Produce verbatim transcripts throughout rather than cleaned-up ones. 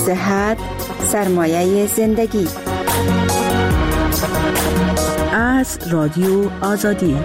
صحت سرمایه زندگی. از رادیو آزادی.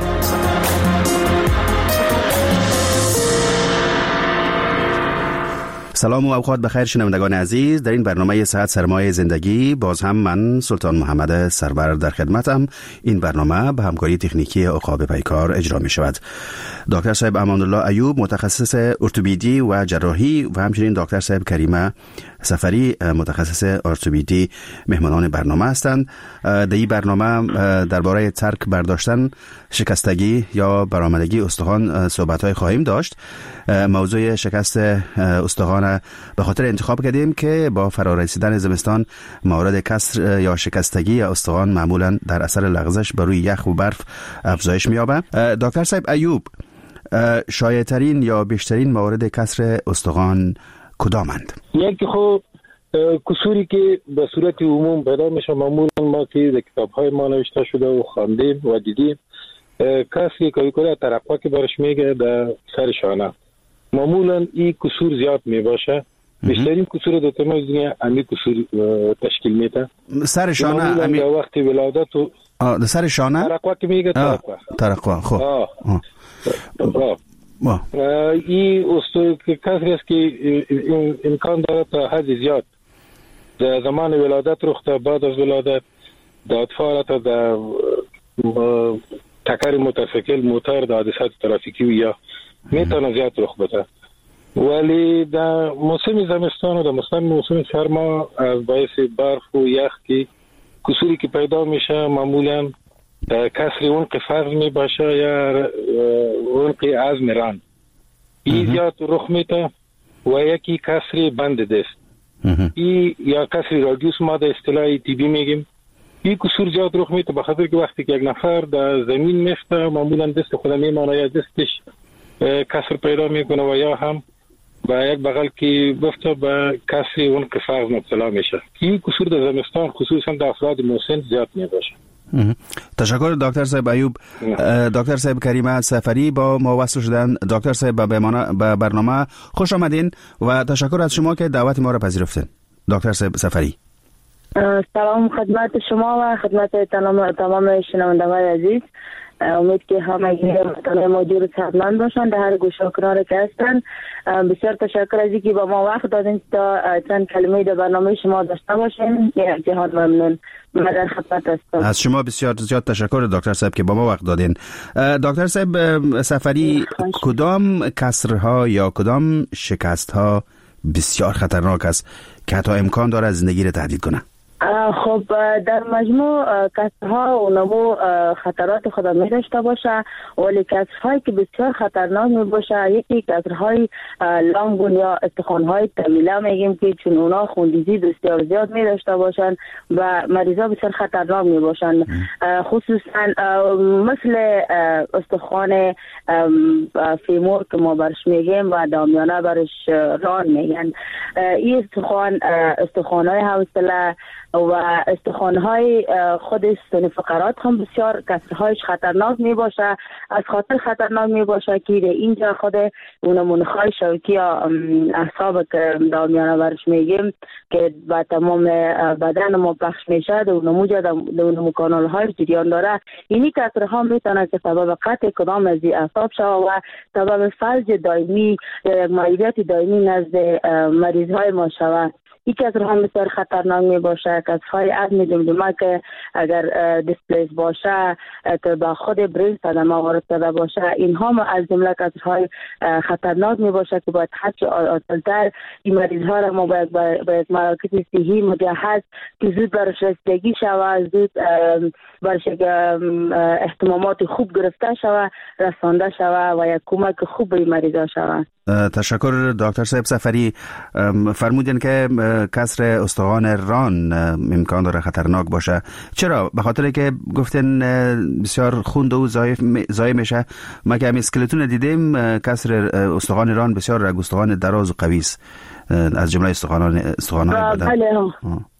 سلام و اوقات بخیر شنوندگان عزیز. در این برنامه صحت سرمایه زندگی باز هم من سلطان محمد سرور در خدمتم. این برنامه به همکاری تکنیکی عقاب پیکار اجرا می شود. دکتر صاحب امان الله ایوب متخصص ارتوپدی و جراحی و همچنین دکتر صاحب کریمه سفری متخصص ارتوپدی مهمانان برنامه هستند. در این برنامه درباره ترک برداشتن شکستگی یا برآمدگی استخوان صحبت‌های خواهیم داشت. موضوع شکست استخوان به خاطر انتخاب کردیم که با فرارسیدن زمستان موارد کسر یا شکستگی استخوان معمولا در اثر لغزش بر روی یخ و برف افزایش می‌یابد. دکتر صاحب ایوب، شایع‌ترین یا بیشترین موارد کسر استخوان کدامند؟ یکی خب کسوری که به صورت عموم پیدا میشه، معمولا ما که در کتاب‌های ما نوشته شده و خواندیم و دیدیم، کسی که کوی ترقوا که برش میگه در سر شانه، معمولا این کسور زیاد میباشه. بیشترین کسور در تمام دنیا همین کسور تشکیل میده. سر شانه همین در وقت ولادت و آه در سر شانه ترقوا که میگه ترقوا ترقوا خب آه. آه. آه. آه. این استو که کسی است که امکان داره تا حد زیاد در زمان ولادت رخته، بعد از ولادت در اطفال تا در تکر موتورسیکل موتور در حادثات ترافیکی و یا میتونه زیاد رخ بده. ولی در موسم زمستان و در موسم موسم سرما از باعث برف و یخ که کسوری که پیدا میشه معمولا کسر عنق فخذ می باشه یا عنق عظم ران، این زیاد رخ میده. و یکی کسر بند دست، این یا کسر رادیوس ما در اصطلاح طبی میگیم. این کسور زیاد رخ میده بخاطر که وقتی که یک نفر در زمین میفته معمولا دست خود میمانه یا دستش کسر پیدا میکنه و یا هم با یک بغل که بفته به کسر عنق فخذ مبتلا میشه. این کسور در زمستان خصوصا در افراد مسن زیاد میباشه. تشکر دکتر صاحب ایوب. دکتر صاحب کریمه سفری با ما وصل شدن. دکتر صاحب به برنامه خوش آمدین و تشکر از شما که دعوت ما را پذیرفتین. دکتر صاحب سفری، سلام خدمت شما و خدمت تمام تمام شنوندگان عزیز. امید که همگی مطالعه موجود صحتمند باشند در هر گوشه و کنار که هستند. بسیار تشکر از اینکه با ما وقت دادین تا چند کلمه در برنامه شما داشته باشیم. یک جهان ممنون. من در خدمت هستم. از شما بسیار زیاد تشکر دکتر صاحب که با ما وقت دادین. دکتر صاحب سفری، کدام کسرها یا کدام شکستها بسیار خطرناک است که حتی امکان داره زندگی را تهدید کنه؟ خب در مجموع کسرها و نمو خطرات خود می داشته باشه، ولی کسرهایی که بسیار خطرناک می باشه یکی کسرهای لانگون یا استخوانهای طویله میگیم که چون اونا خوندیزی بسیار زیاد می داشته باشن و مریضا بسیار خطرناک می باشن، خصوصا مثل استخوان فیمور که ما برش میگیم و دامیانه برش ران میگن. این استخوان استخوانهای حوصله و استخوان‌های خود استون فقرات هم بسیار کسرهایش خطرناک می باشه. از خاطر خطرناک می باشه که اینجا خود اون منخای شوکی یا اعصاب که دامیانه برش میگیم که با تمام بدن ما پخش میشه در اونموجه در اون کانال های جریان داره، اینی کسرها میتونه که سبب قطع کدام از این اعصاب شود و سبب فلج دائمی یا یک معیوبیت دائمی نزد مریض های ما شود. یکی از هم بسیار خطرناک می باشه کسرهای عظم دمدمه که اگر دیسپلیس باشه که با خود برین صدمه وارد شده باشه، اینها از جمله کسرهای خطرناک می باشه که باید حد آسلتر این مریض ها را ما باید با یک مراکز صحی مجهز که زود برش رسیدگی شود، زود برش اهتمامات خوب گرفته شود، رسانده شود و یک کمک خوب به مریض ها شود. تشکر دکتر صاحب سفری. فرمودین که کسر استخوان ران امکان داره خطرناک باشه. چرا؟ به خاطر که گفتن بسیار خوند و ضایع میشه. ما که همین اسکلتون دیدیم کسر استخوان ران بسیار رگ استخوان دراز و قوی است از جمله استخوانان استخوان‌های بدن. بله.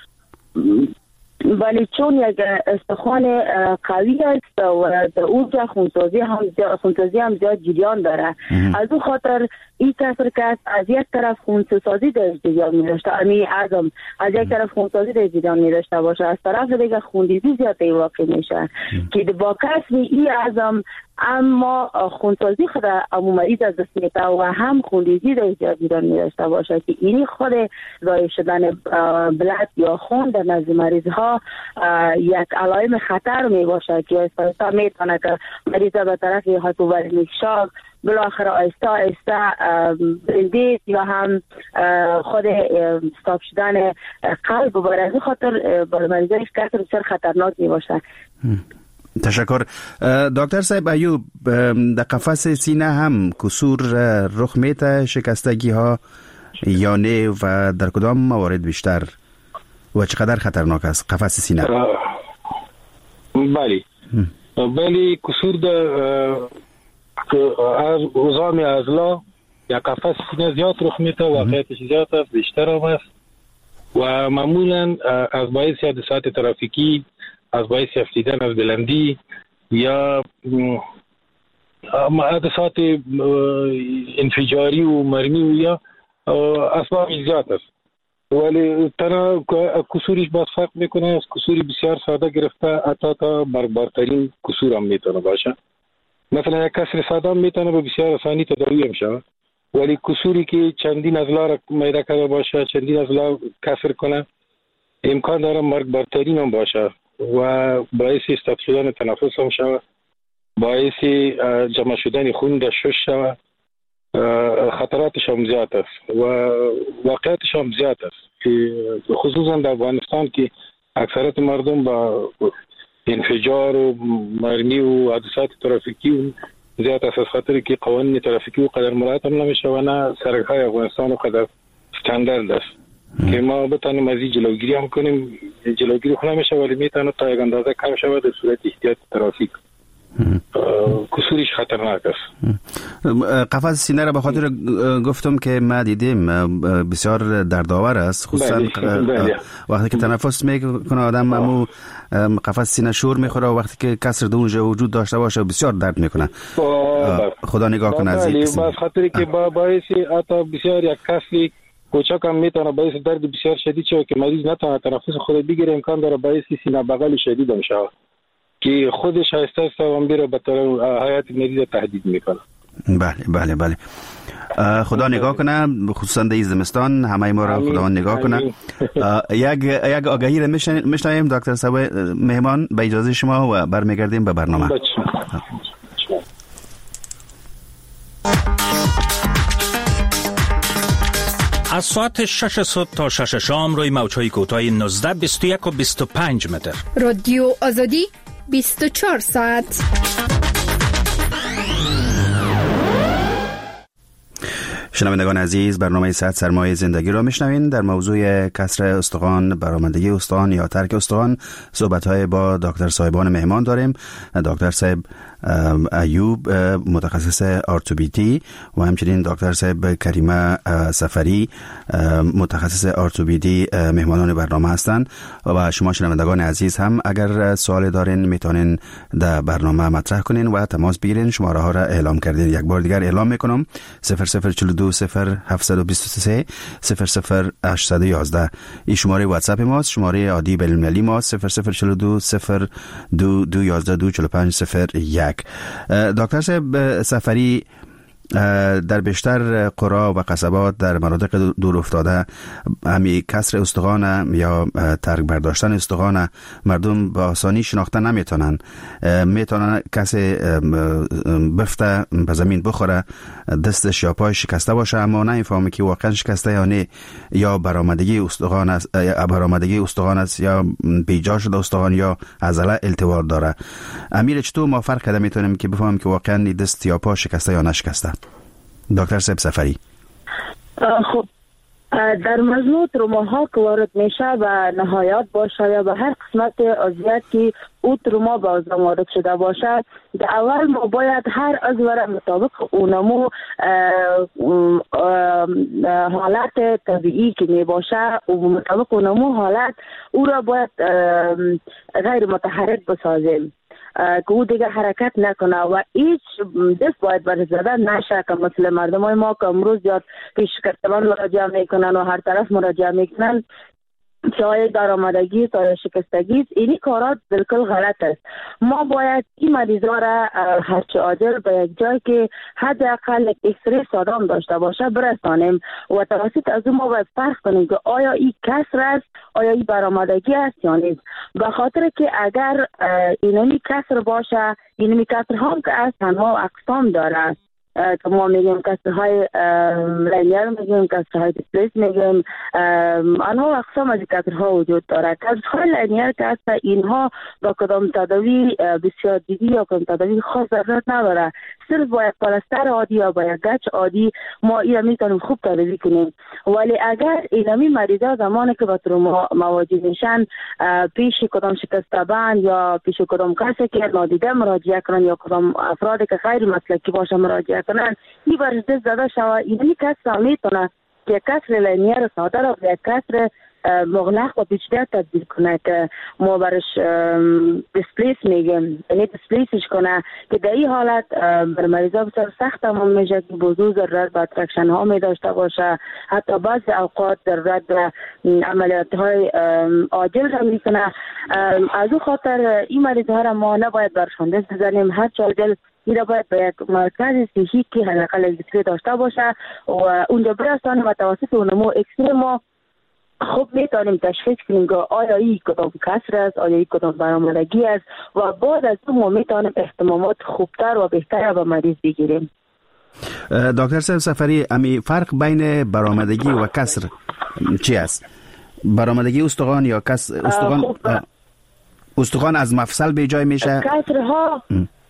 ولی چون یک استخوان قوی است و در اونجا خونسازی هم زیاد خونسازی هم زیاد جریان داره، از اون خاطر این کسر که از یک طرف خونسازی در جریان می داشته، امی عظم از یک طرف خونسازی در جریان می داشته باشه، از طرف دیگه خونریزی زیاده واقع میشه که با کسر این عظم اما خونسازی خود امو مریض از دست میده و هم خونریزی در جریان می داشته باشه که این خود ضایع شدن بلد یا خون در نزد مریض ها یک علائم خطر می باشه که آهسته میتونه که مریض به طرف هایپوولمیک شاک بالاخره آهسته آهسته بریدیس یا هم خود استاپ شدن قلب و برای خاطر برای مریضای کسر بسیار خطرناک می باشه. تشکر. دکتر صاحب ایوب، در قفس سینه هم کسور رخ میته شکستگی ها یا نه و در کدام موارد بیشتر و چقدر خطرناک است قفس سینه؟ بله بله کسور در از عظام عضلا یا قفس سینه زیاد رخ میته، واقعیتش زیاد است، بیشتر هم است و معمولا از باعث حادثات ترافیکی، از باعث افتیدن از بلندی یا حادثات انفجاری و مرمی و یا اسباب زیاد است، ولی تنها کسوریش باز فرق میکنه از کسوری بسیار ساده گرفته حتی تا بربرترین کسور هم میتونه باشه. مثلا یک کسر ساده هم میتونه به بسیار آسانی تداوی هم شود، ولی کسوری که چندین اضلاع را میده کرده باشه، چندین اضلاع کسر کنه، امکان داره مرگبارترین هم باشه و باعث استاپ شدن تنفس هم شود، باعث جمع شدن خون در شش شود، خطراتش هم زیاد است و واقعیتش هم زیاد است، خصوصا در افغانستان که اکثرت مردم با انفجار و مرمی و حادثات ترافیکی زیاد است، از خاطر که قوانین ترافیکی و قدر مراعات هم نمیشه و نه سرک های افغانستان و قدر استاندارد است که ما بتانیم از این جلوگیری هم کنیم. جلوگیری خود نمیشه ولی میتونه تا یک اندازه کم شود در صورت احتیاط ترافیک. کسوریش خطرناک است. قفس سینه را به خاطر گفتم که ما دیدیم بسیار دردآور است، خصوصا وقتی که تنفس میکنه آدم امو قفس سینه شور میخوره و وقتی که کسر اونجا وجود داشته باشه بسیار درد میکنه. خدا نگاه کنه از این قسم. خاطر که با باعث حتی بسیار یک کسری کوچک هم میتونه باعث درد بسیار شدید شود که مریض نتونه تنفس خود بگیره، امکان داره باعث سینه بغل شدید هم شود که خودش آهسته آهسته هم بیره به طور حیات مریض تهدید میکنه. بله بله بله. خدا نگاه کنه، خصوصا در زمستان همه ما را خدا نگاه کنه. یک یک آگهی را میشنویم دکتر صاحب مهمان، به اجازه شما و برمیگردیم به برنامه. از ساعت شش صبح تا شش شام روی موج‌های کوتاه نوزده، بیست و یک و بیست و پنج متر. رادیو آزادی بیست و چهار ساعت. شنوندگان عزیز، برنامه صحت سرمایه زندگی را میشنوین. در موضوع کسر استخوان، برآمدگی استخوان یا ترک استخوان صحبت‌های با دکتر صاحبان مهمان داریم. دکتر صاحب ایوب متخصص ارتوپدی و همچنین دکتر صاحب کریمه سفری متخصص ارتوپدی مهمانان برنامه هستند و شما شنوندگان عزیز هم اگر سوال دارین میتونین در برنامه مطرح کنین و تماس بگیرین. شماره ها را اعلام کردین، یک بار دیگر اعلام میکنم: صفر صفر چهل و دو صفر هفتصد و بیست و سه صفر صفر هشتصد و یازده. این شماره واتساپ ماست، شماره عادی بین‌المللی ماست صفر صفر چهل و دو صفر دو دو یازده دو چهل و پنج صفر یک. دکتر صاحب سفری، در بیشتر قرا و قصبات در مناطق دور افتاده همی کسر استخوان یا ترک برداشتن استخوان مردم با آسانی شناخته نمیتونن. میتونن کسی بفته به زمین بخوره، دستش یا پای شکسته باشه اما نمیفهمه که واقعا شکسته یا نه، یا برآمدگی استخوان است یا برآمدگی استخوان است یا بیجا شده استخوان یا عضله التوار داره. امیر چطور ما فرق کرده میتونیم که بفهمیم که واقعا دست یا پا شکسته یا نشکسته؟ دکتر صاحب سفری. خب در مجموع تروماها که وارد میشه و نهایت باشه یا به هر قسمت عضویت که او تروما به عضو وارد شده باشه، در اول ما باید هر عضو را مطابق اونمو حالت طبیعی که می باشه و مطابق اونمو حالت او را باید غیر متحرک بسازیم. که او دیگه حرکت نکنه و هیچ دست باید بر زدن نشه که مثل مردم های ما که امروز زیاد پیش کسبان مراجعه میکنن و هر طرف مراجعه میکنن چای درآمدگی تا شکستگی، اینی کارات بالکل غلط است. ما باید این مریضا را هرچه عاجل به یک جایی که حداقل اکسری سادام داشته باشه برسانیم و توسط از اون ما باید فرق کنیم که آیا این کسر است، آیا این برآمدگی است یا نیست. به خاطر که اگر اینمی کسر باشه، اینمی کسر هم که است تنها اقسام داره که ما میگیم کسرهای لینیر، میگیم کسرهای دیسپلیس، میگیم آنها اقسام از کسرها وجود داره. کسرهای لینیر که هست اینها با کدام تداوی بسیار دیدی یا کدام تداوی خاص ضرورت نداره، صرف با یک پلاستر عادی یا با یک گچ عادی ما این میتونیم خوب تداوی کنیم. ولی اگر اینمی مریضا زمانی که با تروما مواجه میشن پیش کدام شکستبند یا پیش کدام کسی که نادیده مراجعه کنن یا کدام افرادی که غیر مسلکی باشه مراجعه کنن، این برش دست زده شوه. اینمی کسر میتونه که کسر لینیر ساده را به یک کسر مغلق و پیچیده تبدیل کنه که ما برش دیسپلیس میگیم، یعنی دیسپلیسش کنه که در این حالت بر مریضا بسیار سخت تمام میشه که بزرگ ضرورت به ترکشن ها می داشته باشه، حتی بعض اوقات ضرورت به عملیات های عاجل را میکنه. از او خاطر این مریضا را ما نباید برشان دست بزنیم، هر چه عاجل این را باید به یک مرکز صحی که حداقل اکسری داشته باشه و اونجا برسانیم و توسط اونمو اکسری ما خوب میتونیم تشخیص کنیم که آیا این کدام کسر است، آیا این کدام برآمدگی است و بعد از اون ما میتونیم احتمامات خوبتر و بهتر به مریض بگیریم. دکتر صاحب سفری، امی فرق بین برآمدگی و کسر چی است؟ برآمدگی استخوان یا کسر استخوان استخوان از مفصل به جای میشه؟ کسرها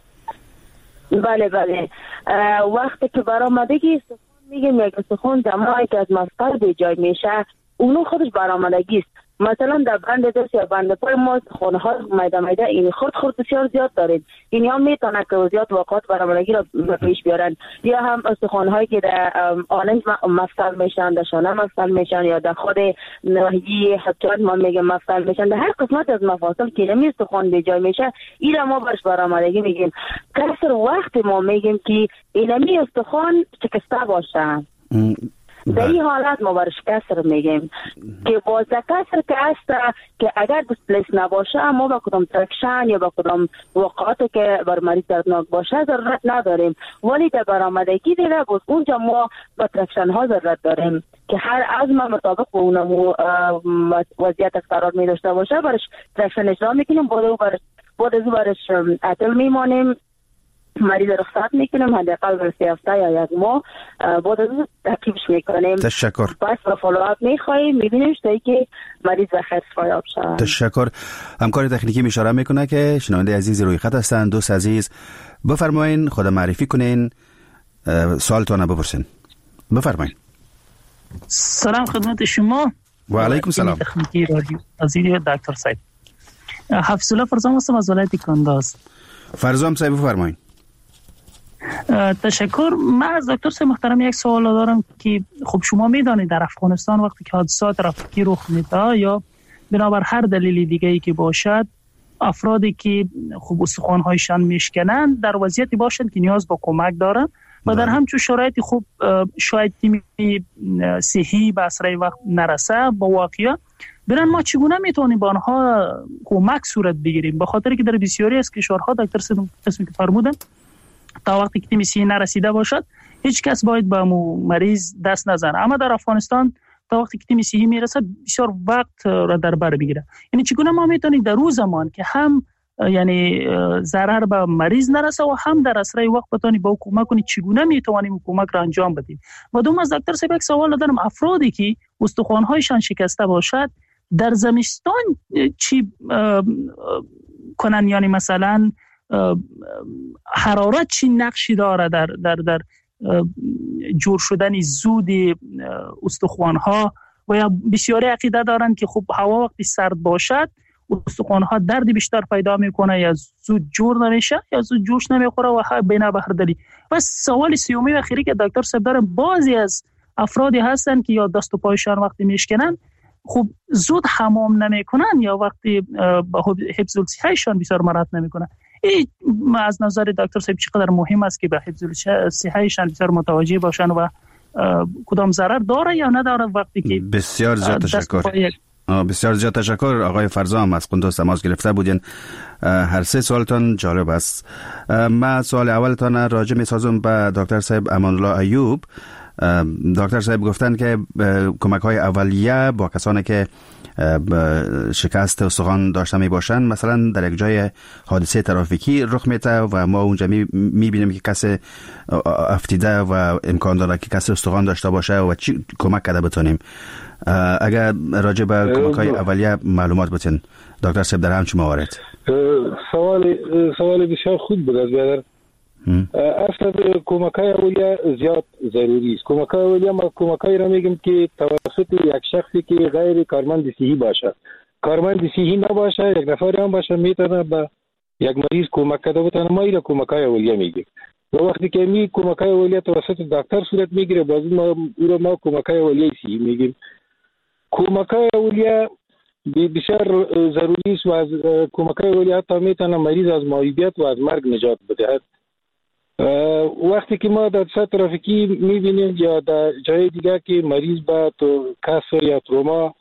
بله بله وقتی که برآمدگی استخوان میگیم یک استخوان جمعی که از مفصل به جای میشه اونو خودش برآمدگی است. مثلا در بند دست یا بند پای ما استخوان ها میده میده این خود خود بسیار زیاد دارید، این هم میتونه که زیاد واقعات برآمدگی را پیش بیارن. یا هم استخوان هایی که در آننج مفصل میشن، در شانه مفصل میشن یا در خود ناحیه حجات ما میگیم مفصل میشن، در هر قسمت از مفاصل که نمی استخوان به جای میشه این را ما برش برآمدگی میگیم. کسر وقت ما میگیم که اینمی استخوان شکسته باشه، در این حالت ما برش کسر میگیم که باز کسر که هست که اگر دیسپلیس نباشه ما با کدام ترکشن یا با کدام وقعاتی که بر مریض دردناک باشه ضرورت نداریم، ولی در برآمدگی دیگه باز اونجا ما با ترکشن ها ضرورت داریم که هر عزم مطابق با اونمو وضعیت قرار می داشته باشه برش ترکشن اجرا میکنیم، بعد برش بعد از برش عطل میمانیم، مریض رخصت میکنیم حداقل برای سه هفته یا یک ماه، بعد از اون ترکیبش میکنیم. تشکر. پس با فالوآپ میخواهیم میبینیم تا اینکه مریض بخیر فایاب شود. تشکر. همکار تکنیکی اشاره میکنه که شنونده عزیز روی خط هستند. دوست عزیز بفرمایین خود معرفی کنین، سوالتون بپرسین. بفرمایین. سلام خدمت شما. و علیکم سلام. تکنیکی رادیو عزیز دکتر صاحب. حفظالله فرزام هستم از ولایت کانداز. فرزام صاحب بفرمایین. تشکر. من از دکتر صاحب محترم یک سوال دارم که خب شما میدانید در افغانستان وقتی که حادثات رفیقی رخ میده یا بنابر هر دلیل دیگه ای که باشد افرادی که خب استخوان‌هایشان میشکنن در وضعیتی باشند که نیاز به کمک دارن و در همچون شرایطی خوب شاید تیم صحی به اسرع وقت نرسه با واقعیت برن ما چگونه میتونیم با آنها کمک صورت بگیریم؟ به خاطر که در بسیاری از کشورها دکتر صاحب قسمی که فرمودن تا وقتی که تیم صحی نرسیده باشد هیچ کس باید به مریض دست نزنه، اما در افغانستان تا وقتی که تیم صحی میرسه بسیار وقت را در بر میگیره. یعنی چگونه ما میتونیم در روز زمان که هم یعنی ضرر به مریض نرسه و هم در اسرع وقت بتونیم با کمک کنیم چگونه میتوانیم کمک را انجام بدیم؟ و دوم از دکتر صاحب یک سوال دارم، افرادی که استخوان‌هایشان شکسته باشد در زمستان چی کنن؟ یعنی مثلا حرارت چی نقشی داره در در در جور شدن زود استخوان‌ها؟ و یا بسیاری عقیده دارن که خب هوا وقتی سرد باشد استخوان‌ها درد بیشتر پیدا میکنه یا زود جور نمیشه یا زود جوش نمیخوره و بنا به هر دلیل. پس سوال سومی و اخیری که دکتر صاحب دارم، بعضی از افرادی هستن که یا دست و پایشان وقتی میشکنن خب زود حمام نمیکنن یا وقتی با حفظ الصحه‌شان بسیار مراعات نمیکنن. این از نظر دکتر صاحب چقدر مهم است که به حفظ صحتشان بسیار متوجه باشن و کدام ضرر داره یا نداره وقتی که بسیار زیاد تشکر. بسیار زیاد تشکر آقای فرزام از قندوز تماس گرفته بودین. هر سه سوالتان جالب است. من سوال اولتان راجع می سازم به دکتر صاحب امان الله ایوب. دکتر صاحب گفتن که کمک های اولیه با کسانی که شکست استخوان داشته می باشند، مثلا در یک جای حادثه ترافیکی رخ میده و ما اونجا می بینیم که کسی افتیده و امکان داره که کسی استخوان داشته باشه و چی کمک کرده بتونیم. اگر راجع به کمک های اولیه معلومات بتین دکتر صاحب در همچین موارد. سوال سوال بسیار خوب بود از بیادر. اصلا کمک های اولیه زیاد ضروری است. کمک های اولیه ما کمک های را میگیم که توسط یک شخصی که غیر کارمند صحی باشه، کارمند صحی نباشه، یک نفر هم باشه میتونه به یک مریض کمک کرده بتونه، ما این کمک های اولیه میگیم. و وقتی که می کمک های اولیه توسط دکتر صورت میگیره باز ما او ما کمک های اولیه صحی میگیم. کمک های اولیه بسیار ضروری است و از کمک های اولیه حتی میتونه مریض از معیوبیت و از مرگ نجات بده. وقتی که ما در سطح ترافیکی میبینیم یا در جای دیگه که مریض با تو کسر یا تروما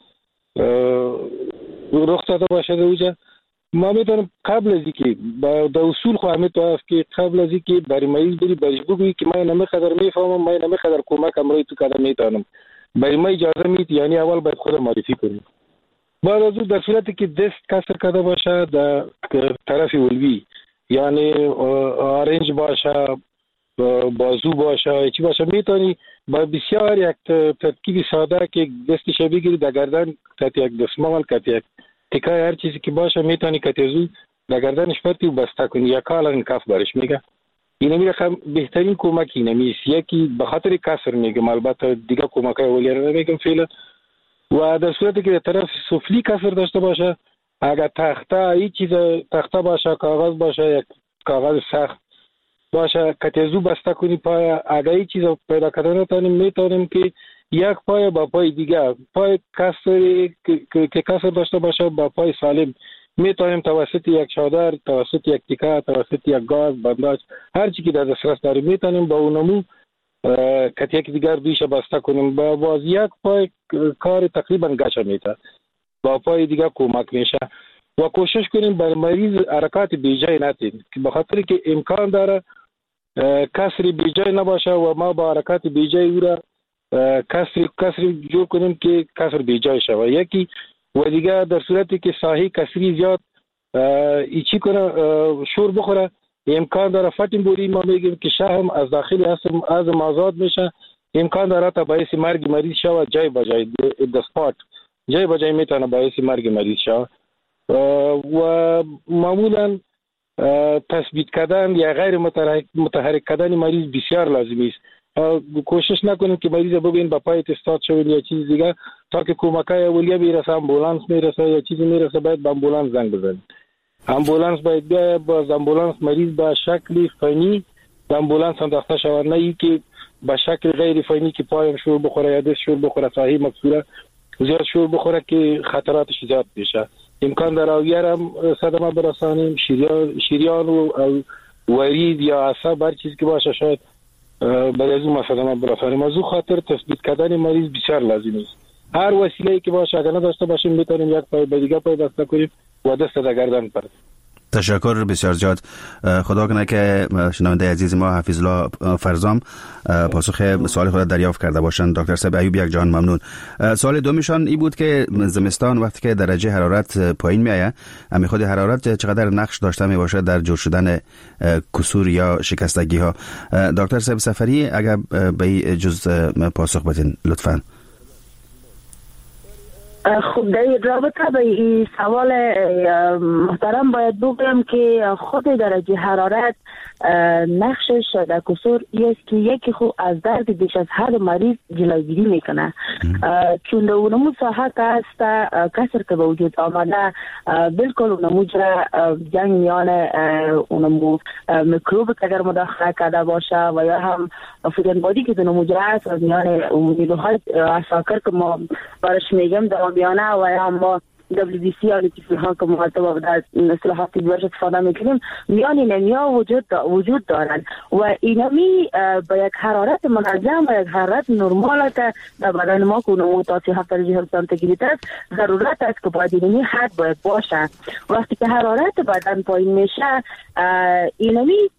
رخ داده باشه اوجا، ما میتونیم قبل از اینکه در اصول خواهد میتونست که قبل از اینکه برای مریض بری برش بگویی که من نمی قدر میفهمم، من نمی قدر کمک امروی تو کدر میتونم، برای ما اجازه میت، یعنی اول باید خود معرفی کنیم. بعد از اون در صورتی که دست کسر کرده باشه در طرف علوی، یعنی آرنج باشه، بازو باشه، چی باشه، میتونی با بسیار یک ترکیب ساده که دستش بگیری در گردن کت یک دستمال، کت یک تکای هر چیزی که باشه میتونی کتیزو در گردنش پرتی و بسته کنی یا کالا این کف برش میگه. این میگه بهترین کمک اینه میست، یکی به خاطر کسر میگم، البته دیگه کمک های اولیه رو نمیگم فعلا. و در صورتی که طرف سفلی کسر داشته باشه، اگر تخته ای چیز تخته باشه، کاغذ باشه، یک کاغذ سخت باشه، کتیزو بسته کنی پای، اگر ای چیز پیدا کردن نتونیم میتونیم که یک پای با پای دیگه، پای کسر که کسر داشته باشه با پای سالم میتونیم توسط یک چادر، توسط یک تیکه، توسط یک گاز، بنداج، هر چی که در دسترس داریم میتونیم با اونمو کت یک دیگر دویش بسته کنیم. با باز یک پای کار تقریبا گچه میته، با پای دیگه کمک میشه. و کوشش کنیم بر مریض حرکات بیجای نتیم که بخاطر که امکان داره کسری بیجای نباشه و ما با حرکات بیجای او را کسری کسری جور کنیم که کسر بیجای شود. یکی و دیگه در صورتی که ساحی کسری زیاد ایچی کنه، شور بخوره، امکان داره فتیم بوری، ما میگیم که شهم از داخلی هستم از آزاد میشه، امکان داره تا باعث مرگ مریض شود، جای بجای دسپات جای بجای میتونه باعث مرگ مریض شود. و معمولا تثبیت کردن یا غیر متحرک کردن مریض بسیار لازمی است. کوشش نکنیم که مریض ببین با پایت استاد شود یا چیز دیگه، تا که کمکای اولیه برسه، امبولانس میرسه یا چیزی میرسه، باید با امبولانس زنگ بزنیم. امبولانس باید بیا، با امبولانس مریض با شکل فنی با امبولانس انداخته شود، نه ای که با شکل غیر فنی که پایم شور بخوره یا دست شور بخوره، صحیح مکسوره زیاد شور بخوره که خطراتش زیاد بشه. امکان داره اویر هم صدمه برسانیم، شیریان, شیریان و ورید یا عصب هر چیز که باشه شاید برای از اون صدمه برسانیم. از اون خاطر تثبیت کردن مریض بسیار لازمی است. هر وسیله‌ای که باشه اگر نداشته باشیم میتونیم یک پای به دیگه پای بسته کنیم و دست در گردن پرد. تشکر بسیار زیاد. خدا کنه که شنونده عزیز ما حفیظ الله فرزام پاسخ سوال خود دریافت کرده باشند. دکتر صاحب ایوب یک جان ممنون. سوال دومیشان این بود که زمستان وقتی که درجه حرارت پایین میآید، همین خود حرارت چقدر نقش داشته می باشه در جور شدن کسور یا شکستگی ها؟ دکتر صاحب سفری اگر به این جز پاسخ بدین لطفاً. خب در رابطه به این سوال محترم باید بگم که خود درجه حرارت نقشش در کسور است که یکی خود از درد بیش از حد مریض جلوگیری میکنه، چون در اونمو ساحه که هست کسر که به وجود آمده بالکل اونمو جره جنگ میان اونمو میکروب که اگر مداخله کرده باشه و یا هم فوتن بادی که اونمو جره هست از میان نیروهای اساکر که ما برش میگم در بیانه و یا هم ما دبلیو بی سی یا لیتیفول ها که مرتبط در اصطلاحات طبی استفاده میکنیم میان اینمیا وجود دا وجود دارند و اینمی با یک حرارت منظم و یک حرارت نرمال که در بدن ما که اونمو تا سی و هفت درجه سانتیگراد است ضرورت است که باید اینمی حد باید باشه. وقتی که حرارت بدن پایین میشه اینمی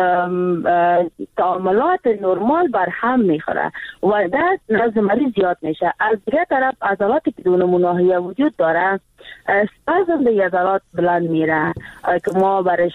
تعاملات نرمال بر هم میخوره و درد نزد مریض زیاد میشه. از دیگه طرف عضلاتی که دونمون ناحیه وجود داره اسپازم به عضلات بلند میره که ما برش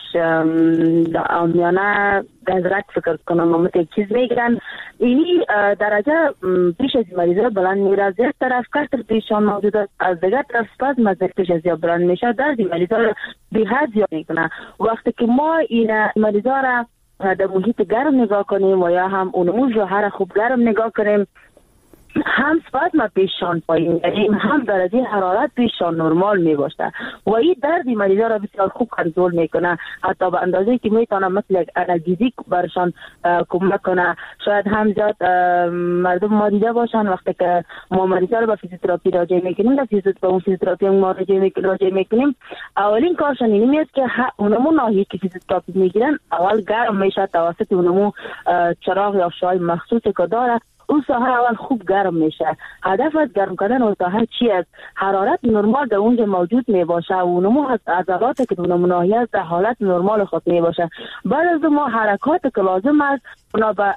آمیانه گزرک فکر کنم و یک چیز میگرن اینی درجه پیش از مریضه بلند میره. از یک طرف کسر پیشان موجود است، از دیگر طرف اسپازم از پیش از بلند میشه، درد مریضه رو به حد زیاد میکنه. وقتی که ما این مریضه را در محیط گرم نگاه کنیم و یا هم اونمو جوهر خوب گرم نگاه کنیم هم سپازم پیشان پایین یعنی هم درجه حرارت پیشان نرمال می باشه و این درد مریضا را بسیار خوب کنترل میکنه، حتی به اندازه که میتونه مثل انالژیک برشان کمک کنه. شاید هم زیاد مردم ما دیده باشن وقتی که ما مریضا رو به فیزیوتراپی راجع میکنیم به فیزیوتراپی ما راجع میکنیم اولین کارشان اینی است که اونمو ناحیه که فیزیوتراپی میگیرن اول گرم میشه توسط اونمو چراغ یا شعاع مخصوصی که داره اون ساحه اول خوب گرم میشه. هدف از گرم کردن اون ساحه چی است؟ حرارت نرمال در اونجا موجود می باشه و اونمو از عضلات که اونمو ناحیه در حالت نرمال خود می باشه. بعد از ما حرکات که لازم است اونا به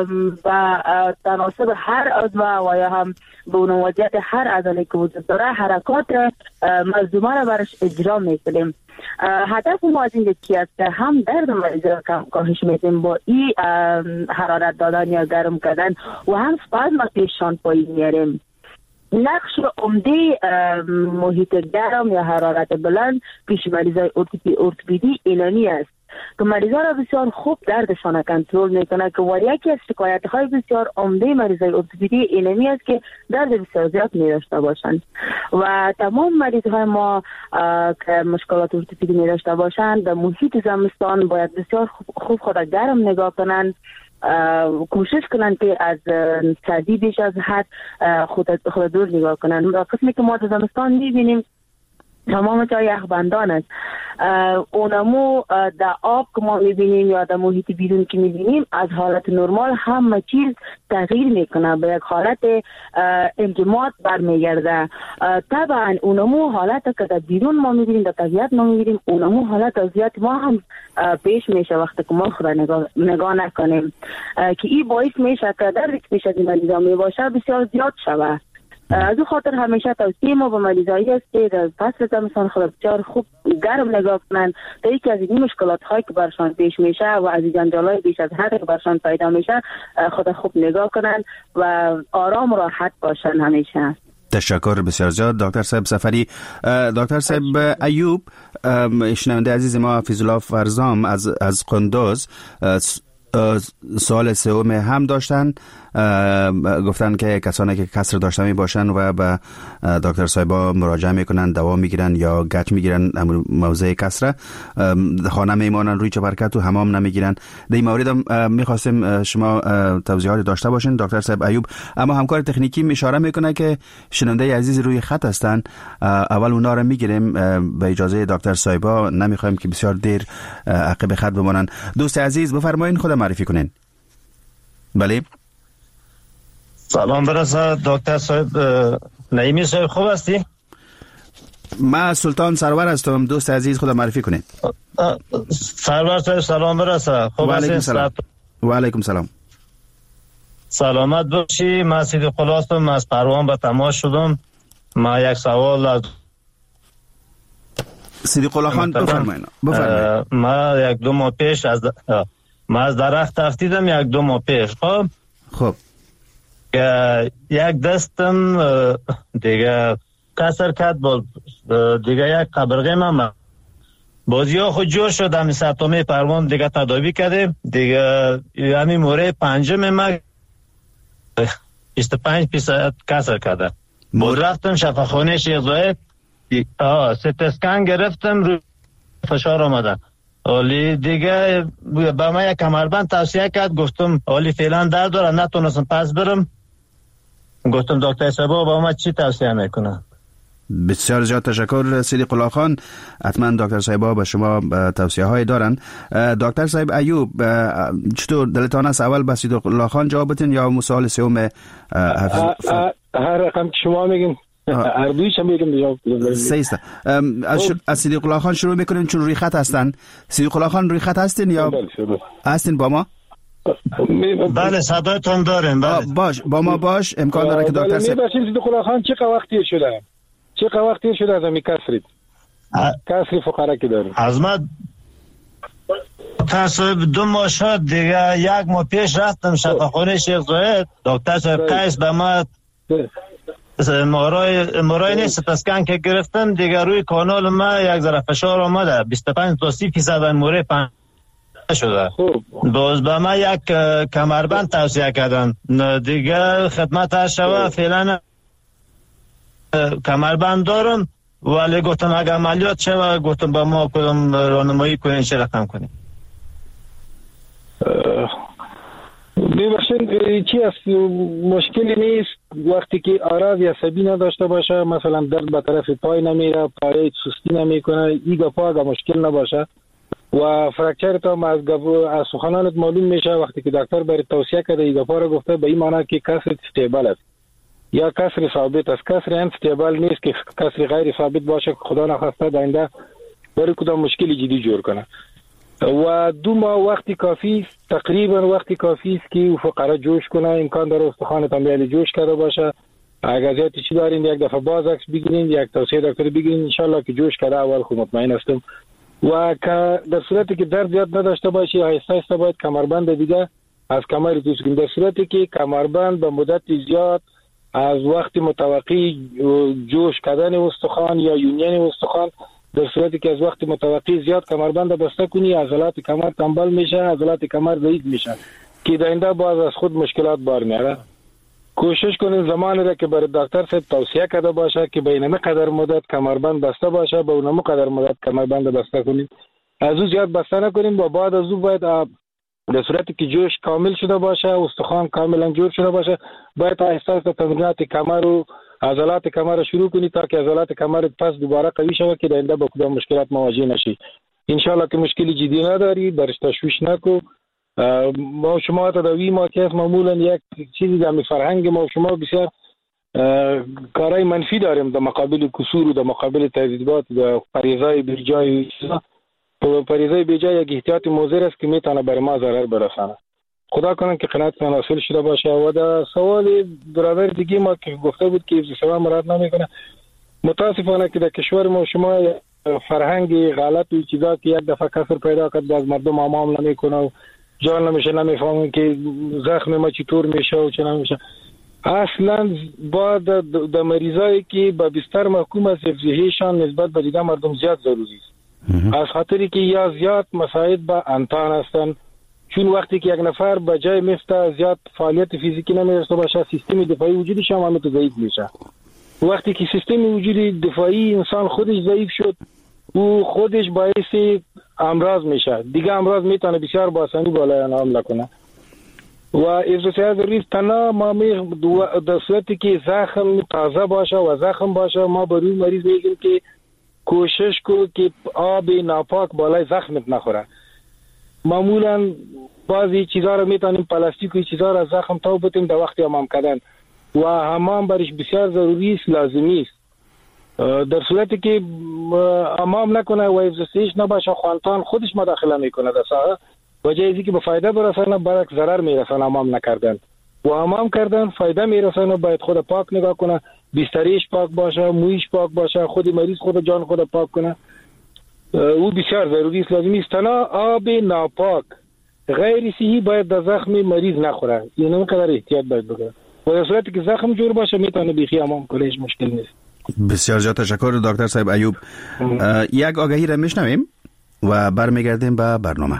تناسب هر عضو و یا هم به اون وضعیت هر عضله که وجود داره حرکات ملزومه را برش اجرا میکنیم. هدف ما از این چی است که هم درد مریض را کاهش میدیم با این حرارت دادن یا گرم کردن و هم سپازم پیشان پایین میاریم. نقش عمده محیط گرم یا حرارت بلند پیش مریضای ارتوپدی اینانی است که مریضا را بسیار خوب دردشان کنترل میکنه که و یکی از شکایت های بسیار عمده مریضای ارتوپدی اینمی است که درد بسیار زیاد می‌داشته باشند و تمام مریض های ما که مشکلات ارتوپدی می‌داشته باشند در محیط زمستان باید بسیار خوب خود گرم نگاه کنند، کوشش کنند که از سردی بیش از حد خود خود دور نگاه کنند. قسمی که ما در زمستان می‌بینیم تمام جای یخبندان است، اونمو در آب که ما میبینیم یا در محیط بیرون که میبینیم از حالت نرمال همه چیز تغییر میکنه به یک حالت انجماد برمیگرده. طبعا اونمو حالت که در بیرون ما میبینیم در طبیعت ما میبینیم اونمو حالت وضعیت ما هم پیش میشه وقتی که ما خود نگاه, نگاه نکنیم که این باعث میشه که در یک پیش از این مریضا میباشه بسیار زیاد شود. از او خاطر همیشه توصیه ما به مریضایی است که در فصل زمستان خود بسیار خوب گرم نگاه کنند تا یکی از این مشکلات هایی که برشان پیش میشه و از این جنجال های بیش از حد که برشان پیدا میشه خود خوب نگاه کنند و آرام و راحت باشند همیشه. تشکر بسیار زیاد دکتر صاحب سفری. دکتر صاحب ایوب شنونده عزیز ما فیض‌الله فرزام از از قندوز سوال سوم هم داشتن، گفتن که کسانی که کسر داشته می باشن و به دکتر صاحبا مراجعه میکنن دوا میگیرن یا گچ میگیرن موضع کسر خانه میمانن روی چپرکت و حمام نمیگیرن. در این مورد هم میخواستیم شما توضیحات داشته باشین دکتر صاحب ایوب. اما همکار تکنیکی اشاره میکنه که شنونده عزیز روی خط هستن، اول اونا رو میگیریم به اجازه دکتر صاحبا، نمیخوایم که بسیار دیر عقب خط بمانن. دوست عزیز بفرمایید خود معرفی کنین. بله سلام برسه دکتر صاحب. نعیمی صاحب خوب هستی؟ من سلطان سرور هستم. دوست عزیز خود معرفی کنین. سرور صاحب سلام برسه. خوب هستی؟ و علیکم سلام. سلامت باشی. من سید خلاصم از پروان به تماس شدم. ما یک سوال از سید خان بفرمایید. بفرمایید. ما یک دو ماه پیش از ما از درخت افتیدم یک دو ماه پیش. خب خب یک دستم دیگه کسر کرد با دیگه یک قبرغه من بازی ها خود جور شد. همی ستامه پروان دیگه تداوی کردیم دیگه همی موره پنجم من بیست و پنج فیصد کسر کرده. بود رفتم شفاخانه شیخ زاید ست اسکن گرفتم رو فشار آمدن. اولی دیگه با من یک کمربند توصیه کرد، گفتم اولی فعلا درد داره نتونستم پس برم. گفتم دکتر صاحب با ما چی توصیه میکنه؟ بسیار زیاد تشکر صدیق الله خان. حتما دکتر صاحب به شما توصیه های دارن. دکتر صاحب ایوب، چطور دلتان است اول به صدیق الله خان جواب بدین یا مسائل سوم حفظ؟ هر رقم که شما میگین هر دویش هم میگم جواب بدین. سیسته. از صدیق الله خان شروع میکنیم چون روی خط هستن. صدیق الله خان روی خط هستین یا هستین با ما؟ بله صدایتون داریم. بله باش با ما باش. امکان داره که دکتر صاحب ببخشید صدیق الله خان چه وقتی شده؟ چه وقتی شده از می کسرید؟ کسری فقرا که داریم. از ما تصویب دو ماه شد دیگه. یک ماه پیش رفتم شفاخانه شیخ زاید، دکتر صاحب قیس به ما مورای مورای نیست تسکن که گرفتم دیگه. روی کانال ما یک ذره فشار آمده، بیست و پنج تا سی درصد مورای پنج شده. باز به ما یک کمربند توصیه کردن دیگه. خدمت شوه فعلا کمربند دارم، ولی گفتم اگه عملیات شوه گفتم به ما کدام راهنمایی کنین چه رقم کنیم. ببخشید چی است مشکلی نیست وقتی که آراز عصبی نداشته باشه، مثلا درد به طرف پای نمیره، پای سستی نمیکنه، ایگا پا اگه مشکل نباشه و فرکچر تا از از سخنانت معلوم میشه وقتی که دکتر برای توصیه کرده ایگا پا را گفته به این معنی که کسر استیبل است یا کسر ثابت است. کسر انستیبل نیست که کسر غیر ثابت باشه که خدا نخواسته داینده برای کدام مشکلی جدی جور کنه. و دو ماه وقتی کافی است، تقریبا وقتی کافی است که فقرا جوش کنه. امکان داره استخوان تنبیل جوش کرده باشه. اگر زیادی چی دارین یک دفعه باز عکس بگیرین، یک توصیه دکتر بگیرین، ان شاء الله که جوش کرده اول خود مطمئن هستم. و که در صورتی که درد زیاد نداشته باشی آهسته آهسته باید کمربند دیگه از کمر دوست کنید. در صورتی که کمربند به مدت زیاد از وقت متوقع جوش کردن استخوان یا یونین استخوان، در صورتی که از وقت متوقع زیاد کمربند بسته کنی عضلات کمر تنبل میشه، عضلات کمر ضعیف میشه که داینده باز از خود مشکلات بار میاره. کوشش کنین زمانی را که برای دکتر صاحب توصیه کرده باشه که بین مقدار مدت کمربند بسته باشه به اون مقدار مدت کمربند بسته کنین. از او زیاد بسته نکنین و بعد از او باید در صورتی که جوش کامل شده باشه، استخوان کاملا جور شده باشه، باید آهسته آهسته تمرینات کمر و عضلات کمر رو شروع کنی تا که عضلات کمر پس دوباره قوی شود که داینده با کدام مشکلات مواجه نشی. ان شاء الله که مشکلی جدی نداری، برش تشویش نکو. ما شما تداوی ما که معمولا یک چیزی در فرهنگ ما شما بسیار کارهای منفی داریم در مقابل کسور و در مقابل تهدیدات و پریزای بیجای چیزا. پریزای بیجای یک احتیاط موزر است که میتونه بر ما ضرر برسانه. خدا کنه که قناعتتان حاصل شده باشه. و در سوال برادر دیگه ما که گفته بود که سوا مراد نمیکنه، متاسفانه که در کشور ما شما فرهنگ غلط و چیزا که یک دفعه کسر پیدا کرد از مردم عوام نمیکنه و جان نمیشه، نمیفهمن که زخم ما چطور میشه و چه نمیشه. اصلا با در مریضایی که با بستر محکوم است حفظیشان نسبت به دیگه مردم زیاد ضروری است. از خاطری که یا زیاد مساعد با انتان هستن، چون وقتی که یک نفر به جای مثل زیاد فعالیت فیزیکی نمیرسه باشه سیستم دفاعی وجودش هم همه تو ضعیف میشه. وقتی که سیستم وجودی دفاعی انسان خودش ضعیف شد او خودش باعث امراض میشه. دیگه امراض میتونه بسیار با آسانی بالای آن حمله کنه. و حفظ صحت ضروری تنها ما می در صورتی که زخم تازه باشه و زخم باشه ما به روی مریض میگیم که کوشش کو که آب ناپاک بالای زخمت نخوره. معمولا بعضی چیزا رو میتونیم پلاستیک و چیزا رو از زخم تا بتیم در وقت حمام کردن و حمام برش بسیار ضروری است، لازمی است. در صورتی که حمام نکنه و حفظ صحت نباشه خوانتان خودش مداخله میکنه در ساحه و جای اینکه به فایده برسانه برعکس ضرر میرسانه. حمام نکردن و حمام کردن فایده میرسانه. باید خود پاک نگاه کنه، بستریش پاک باشه، مویش پاک باشه، خود مریض خود جان خود پاک کنه. او بسیار ضروری است، لازمی است. تنها آب ناپاک غیر صحی باید در زخم مریض نخوره. این اینقدر احتیاط باید بکنه و در صورتی که زخم جور باشه میتونه بیخی حمام کنه، هیچ مشکل نیست. بسیار زیاد تشکر دکتر صاحب ایوب. یک آگهی را میشنویم و برمیگردیم به برنامه.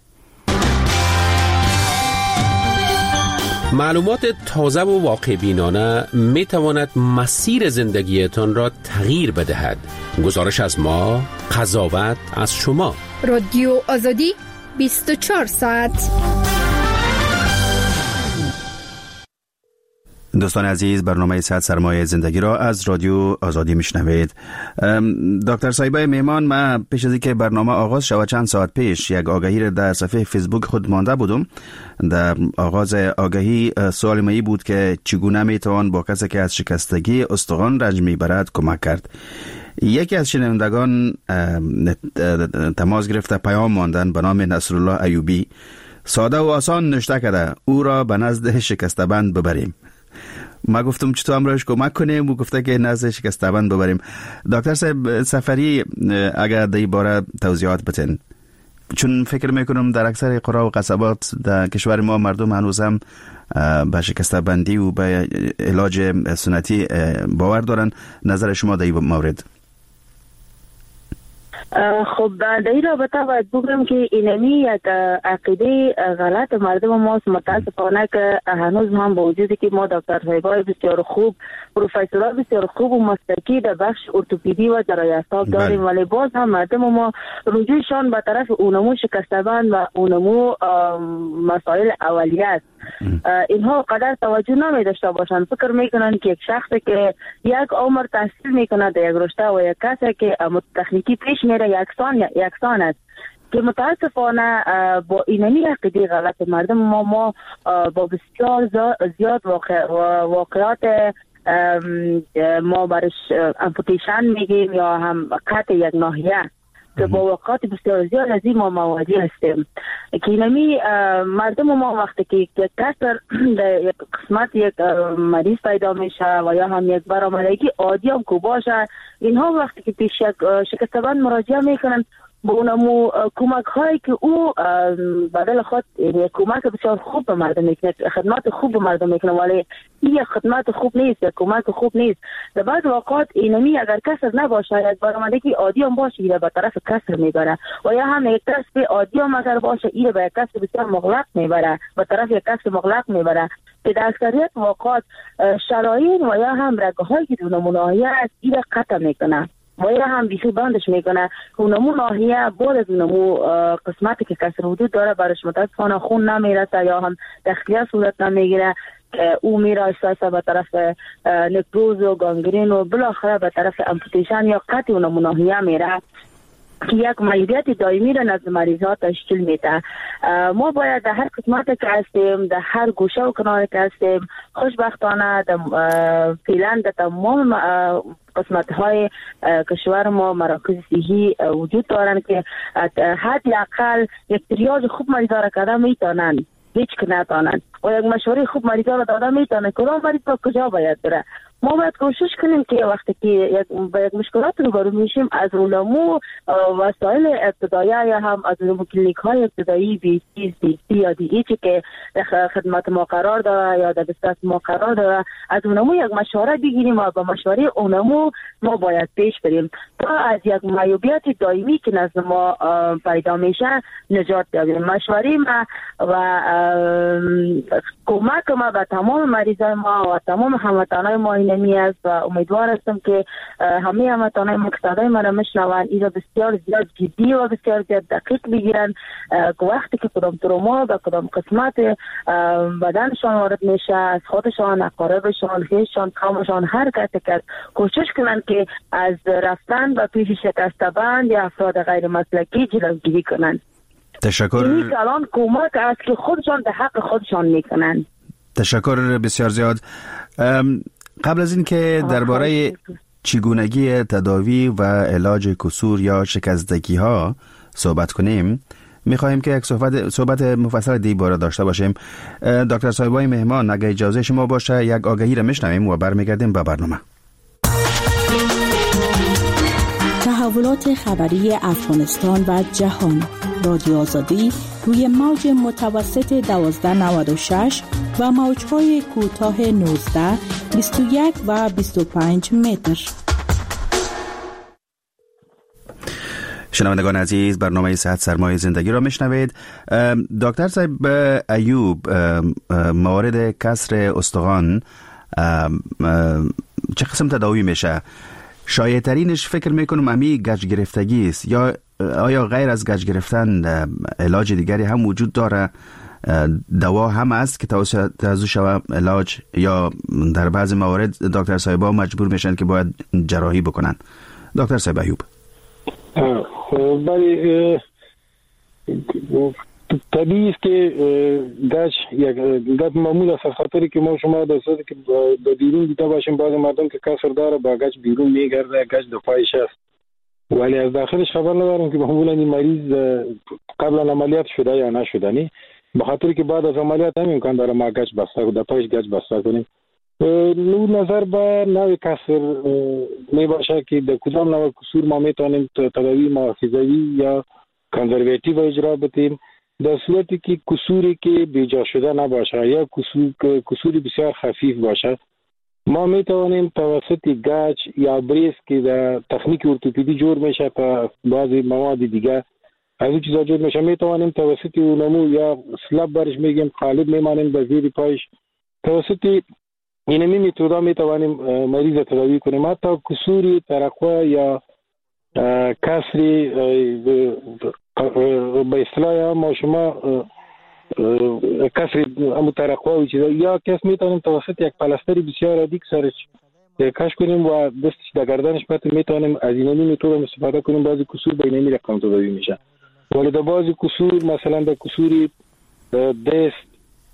معلومات تازه و واقع بینانه می تواند مسیر زندگیتان را تغییر بدهد. گزارش از ما، قضاوت از شما. رادیو آزادی بیست و چهار ساعت. دوستان عزیز، برنامه صحت سرمایه زندگی را از رادیو آزادی میشنوید. دکتر صاحبای مهمان، ما پیش از اینکه برنامه آغاز شود چند ساعت پیش یک آگهی را در صفحه فیسبوک خود مانده بودم. در آغاز آگهی سوال مایی بود که چگونه میتوان با کسی که از شکستگی استخوان رنج میبرد کمک کرد. یکی از شنوندگان تماس گرفته پیام ماندن به نام نصرالله ایوبی. ساده و آسان نوشته کرده او را به نزد شکسته‌بند ببریم. ما گفتم چطور امروز کمک کنیم و گفته که نزد شکسته‌بند ببریم. دکتر صاحب سفری، اگر در این باره توضیحات بتین، چون فکر میکنم در اکثر قرا و قصبات در کشور ما مردم هنوز هم به شکسته‌بندی و به علاج سنتی باور دارن. نظر شما در این مورد؟ خب در این رابطه باید بگم که اینمی یک عقیده غلط مردم ماست. متاسفانه که هنوز هم با وجودی که ما دکتر صاحبای بسیار خوب، پروفسورها بسیار خوب و مسلکی در بخش ارتوپدی و جراحی اعصاب داریم، ولی باز هم مردم ما رجوعشان به طرف اونمو شکسته‌بند و اونمو مسائل اولیه است. اینها قدر توجه نمی داشته باشند. فکر میکنن که یک شخصی که یک عمر تحصیل میکنه در یک رشته و یک کسی که تکنیکی پیش میره یکسان یکسان است، که متاسفانه با اینمی عقیده غلط مردم ما ما با بسیار زیاد واقع واقعات ما برش امپوتیشن میگیم یا هم قطع یک ناحیه که با واقعات بسیار زیاد از این ما مواجه هستیم. که اینمی مردم ما وقتی که یک کسر یک قسمت یک مریض پیدا میشه و یا هم یک برآمدگی عادی هم که باشه، اینها وقتی که پیش یک شکسته‌بند مراجعه میکنن با اونمو کمک هایی که او بدل خود یک کمک بسیار خوب به مردم میکنه، خدمات خوب به مردم میکنه، ولی این یک خدمات خوب نیست، یک کمک خوب نیست. در بعض اوقات اینمی اگر کسر نباشه، یک برآمدگی عادی هم باشه، ایره به طرف کسر میبره، و یا هم یک کسب عادی هم اگر باشه، ایره به یک کسب بسیار مغلق میبره، به طرف یک کسب مغلق میبره، که در اکثریت اوقات شرايين و یا هم رگه هایی که اونمو ناحیه است ایره قطع میکنه و یا هم بیخی بندش میکنه. اونمو ناحیه بعد از اونمو قسمتی که کسر وجود داره برش متاسفانه خون نمیرسه یا هم تخلیه صورت نمیگیره، که او میره احساسا به طرف نکروز و گانگرین و بالاخره به طرف امپوتیشن یا قطع اونمو ناحیه میره، که یک معیوبیت دائمی را نزد مریض ها تشکیل میده. ما باید در هر قسمت که هستیم، در هر گوشه و کنار که هستیم، خوشبختانه فعلا در تمام قسمت های کشور ما مراکز صحی وجود دارند که حداقل یک تریاج خوب مریض ها را کردن میتونن، هیچ که نتانن، و یک مشوره خوب مریض ها را دادن میتونن کدام مریض با کجا باید بره. ما باید کوشش کنیم که وقتی که یک با یک مشکلات روبرو میشیم، از علومو وسایل ابتدایی یا هم از علومو کلینیک های ابتدایی بی سی بی سی یا دی ایچ که در خدمت ما قرار داره یا در دسترس ما قرار داره، از اونمو یک مشوره بگیریم و با مشوره اونمو ما باید پیش بریم تا از یک معیوبیت دائمی که نزد ما پیدا میشه نجات یابیم. مشوره ما و کمک ما به تمام مریضای ما و تمام هموطنای ما اینمی است و امیدوار هستم که همه هموطنای ما که صدای من را میشنوند این را بسیار زیاد جدی و بسیار زیاد دقیق بگیرن، که وقتی که کدام تروما و کدام قسمت بدنشان وارد میشه، از خودشان، اقاربشان، خویششان، قومشان، هر کسی که کوشش کنند که از رفتن و پیش شکسته‌بند یا افراد غیر مسلکی جلوگیری کنند. تشکر. این کلان کمک است که خودشان در حق خودشان میکنند. تشکر بسیار زیاد. قبل از این که درباره چگونگی تداوی و علاج کسور یا شکستگی ها صحبت کنیم، میخواهیم که یک صحبت صحبت مفصل دی باره داشته باشیم. دکتر صاحبای مهمان، اگر اجازه شما باشه یک آگهی را میشنویم و برمیگردیم به برنامه. تحولات خبری افغانستان و جهان. رادیو آزادی روی موج متوسط دوازده نود و شش و موج‌های کوتاه نوزده، بیست و یک و بیست و پنج متر. شنوندگان عزیز، برنامه صحت سرمایه زندگی را میشنوید. دکتر صاحب ایوب، موارد کسر استخوان چه قسم تداوی میشه؟ شایع ترینش فکر میکنم امی گچ گرفتگی است، یا آیا غیر از گچ گرفتن علاج دیگری هم وجود داره دوا هم است که توسط شوه علاج، یا در بعض موارد دکتر صاحبا مجبور میشن که باید جراحی بکنن؟ دکتر صاحب ایوب. بله، طبیعی است که گچ یک گچ معمول است، خاطری که ما شما در صورتی که به بیرون دیده باشیم بعض مردم که کسر داره با گچ بیرون میگرده، گچ دو پایش است ولی از داخلش خبر ندارم که معمولا این مریض قبل عملیات شده یا نشده. نی به خاطری که بعد از عملیات هم امکان داره ما گچ بسته در پایش گچ بسته کنیم. نو نظر به نوع کسر می باشه که در کدام نوع کسور ما میتونیم تداوی محافظوی یا کنزرواتیو اجرا بدیم. در صورتی که کسوری که بیجا شده نباشه یا کسور کسوری بسیار خفیف باشه، ما میتوانیم توسط گچ یا بریس که در تکنیک ارتوپدی جور میشه تا بعضی مواد دیگه از این چیزا جور میشه، میتوانیم توسط اونمو یا سلب برش میگیم قالب میمانیم در زیر پایش، توسط اینمی میتودا میتوانیم مریض تداوی کنیم. حتی کسوری ترقوه یا کسری به اصطلاح ما شما کسری مترقوه و چیزا، یا کس میتونیم توسط یک پلاستری بسیار ادیک سرش کش کنیم و دستش در گردنش بتیم، میتونیم از اینمی میتونیم استفاده کنیم. بعضی کسور به اینمی رقم تداوی میشه، ولی در بعضی کسور مثلا در کسوری دست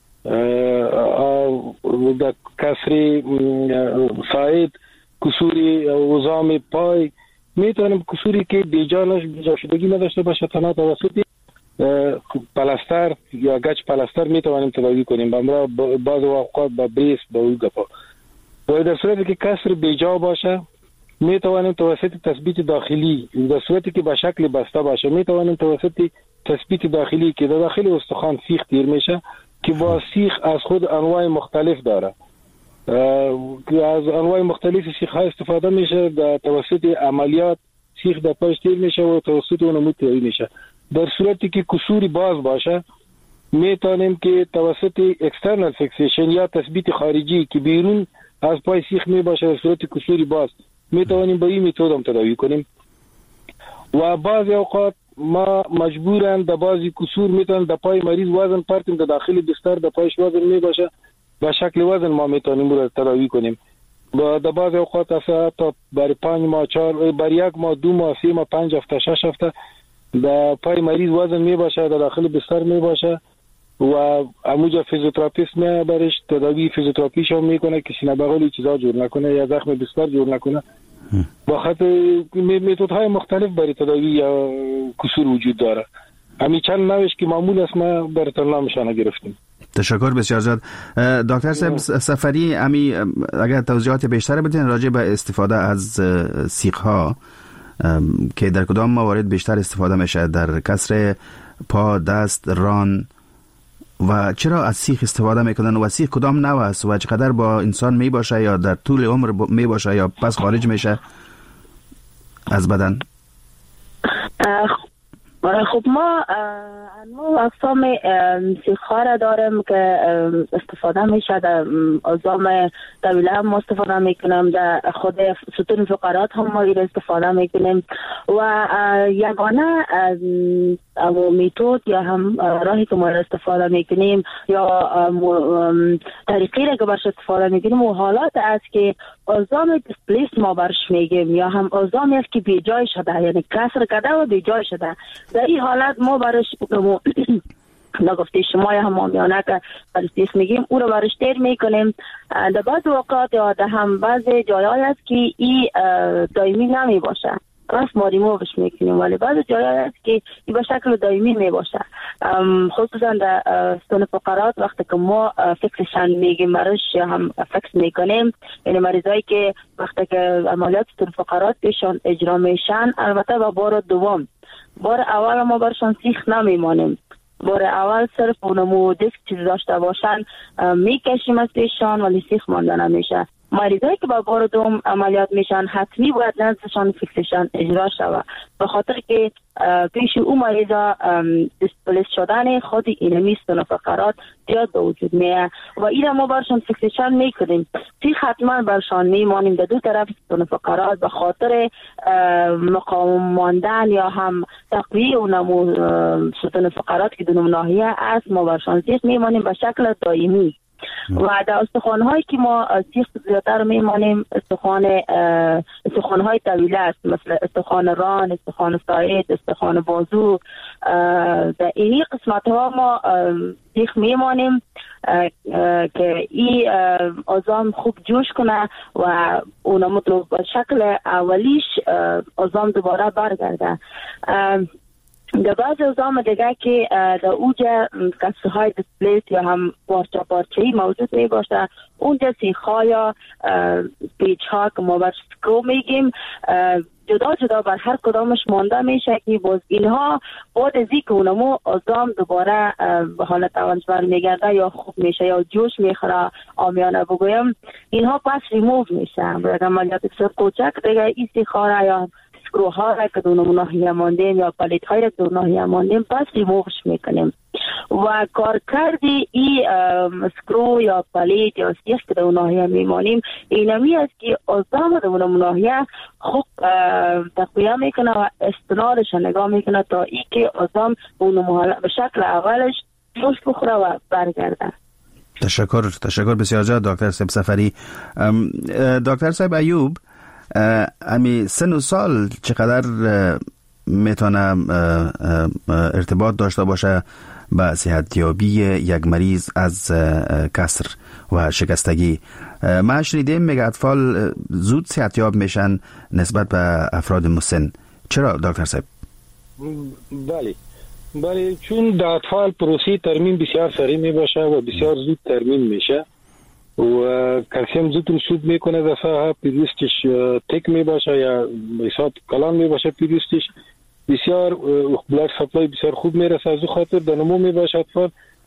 در کسری ساعد، کسوری وزام پای، میتونیم کسوری که بیجانش بیجا شدگی نداشته باشه تنها توسط پلاستر یا گچ پلاستر میتوانیم تداوی کنیم. بمرا بعض اوقات با بریس با اون گپا. و در صورتی که کسر بیجا باشه میتوانیم توسط تثبیت داخلی، در صورتی که به شکل بسته باشه میتوانیم توسط تثبیت داخلی که در داخل استخوان سیخ تیر میشه که با سیخ از خود انواع مختلف داره، که از انواع مختلف سیخ ها استفاده میشه. در توسط عملیات سیخ در پایش تیر میشه و توسط اونمو تیری میشه. در صورتی که کسوری باز باشه میتونیم که توسط اکسترنال فیکسیشن یا تثبیت خارجی که بیرون از پای سیخ می باشه، در صورت کسوری باز میتونیم با این متد هم تداوی کنیم. و بعضی اوقات ما مجبورن در بعضی کسور میتونن در پای مریض وزن پرتیم در داخل بستر، در پایش وزن می باشه به شکل وزن ما میتونیم رو تداوی کنیم. در بعضی اوقات اصلا تا برای پنج ماه چهار برای یک ماه دو ماه سه ماه پنج هفته شش هفته در پای مریض وزن می باشه، در داخل بستر می باشه و اموجا فیزیوتراپیست می برش تداوی فیزیوتراپیش هم میکنه که سینه بغلی چیزا جور نکنه یا زخم بستر جور نکنه. با خاطر متدهای مختلف برای تداوی یا کسور وجود داره. همین چند نوش که معمول است ما براتون نامشانه گرفتیم. تشکر بسیار زیاد. دکتر صاحب سفری، امی اگر توضیحات بیشتر بدین راجع به استفاده از سیخ ها که در کدام موارد بیشتر استفاده میشه، در کسر پا، دست، ران، و چرا از سیخ استفاده میکنن و سیخ کدام نوع است و چقدر با انسان می باشه یا در طول عمر می باشه یا پس خارج میشه از بدن؟ خب ما انواع اقسام سیخ‌ها را داریم که استفاده میشه. در اعضام طویله هم استفاده میکنیم، در خود ستون فقرات هم ما استفاده میکنیم و یگانه میتود یا هم راهی که ما استفاده میکنیم یا طریقی را که برش استفاده میکنیم و حالات است که اعضام دیسپلیس ما برش میگیم یا هم اعضامی است که بیجای شده، یعنی کسر کرده و بیجای شده. در این حالت ما برش نگفته شما یا همامیانه که برش میگیم او رو برش تیر میکنیم. در بعض وقات یا در هم بعض جایای است که این دائمی نمی باشه، راست ما ریمووش میکنیم، ولی بعض جایای است که این به شکل دائمی می باشه. خصوصا در ستون فقرات وقتی که ما فکسشن میگیم برش یا هم فکس میکنیم، یعنی مریضایی که وقتی که عملیات ستون فقرات پیشان اجرا میشن، البته با بار دوم، بار اول ما برشان سیخ نمیمانیم، بار اول صرف اونمو دیسک چیز داشته باشن میکشیم از پیشان ولی سیخ مانده نمیشه. مریضایی که با بار دوم عملیات میشن حتمی باید نزدشان فیکسیشن اجرا شود، به خاطر که پیش او مریضا دیسپلیس شدن خود اینمی ستون فقرات زیاد به وجود میه و این ما برشان فیکسیشن میکنیم. سی حتما برشان میمانیم در دو طرف ستون فقرات به خاطر مقاوم ماندن یا هم تقویه و نمو ستون فقرات که دونم ناحیه است، ما برشان سیخ میمانیم به شکل دائمی. و در استخوان‌هایی که ما سیخ زیادتر میمانیم استخوان استخوان‌های طویله است، مثل استخوان ران، استخوان ساعد، استخوان بازو. در اینی قسمت‌ها ما سیخ میمانیم که این عظام خوب جوش کنه و اون مطلب شکل اولیش عظام دوباره برگرده. در بعض عظام دیگه که در اوجه کسرهای دیسپلیس یا هم پارچه پارچه‌ای موجود می باشه، اونجا سیخ‌ها یا پیچ ها که ما بر سکرو میگیم جدا جدا بر هر کدامش مانده میشه که باز اینها بعد از اینکه اونمو عظام دوباره به حالت اولش برمیگرده یا خوب میشه یا جوش میخوره عامیانه بگویم، اینها پس ریموو میشه. برای عملیات بسیار کوچک دیگه این سیخ‌ها یا سکروها را که دو ناحیه ماندیم یا پلیت های را که دو ناحیه ماندیم پس ریمووش میکنیم و کار کردی این سکرو یا پلیت یا سیخ که دو ناحیه میمانیم اینمی است که عظام دو ناحیه خوب تقویه میکنه و استنادش نگاه میکنه تا ای که عظام به شکل اولش جوش بخوره و برگرده. تشکر تشکر بسیار جا دکتر صاحب سفری. دکتر صاحب ایوب، امی سن و سال چقدر میتونه ارتباط داشته باشه با صحتیابی یک مریض از کسر و شکستگی؟ ما شنیدیم میگه اطفال زود صحتیاب میشن نسبت به افراد مسن. چرا دکتر صاحب؟ بله بله چون در اطفال پروسه ترمیم بسیار سریع می باشه و بسیار زود ترمیم میشه و کلسیم زود رسوب میکنه در ساحه، پیروستش تک می باشه یا حساب کلان می باشه، پیروستش بسیار بلاد سپلای بسیار خوب میرسه، از او خاطر در نمو می باشه اطفال.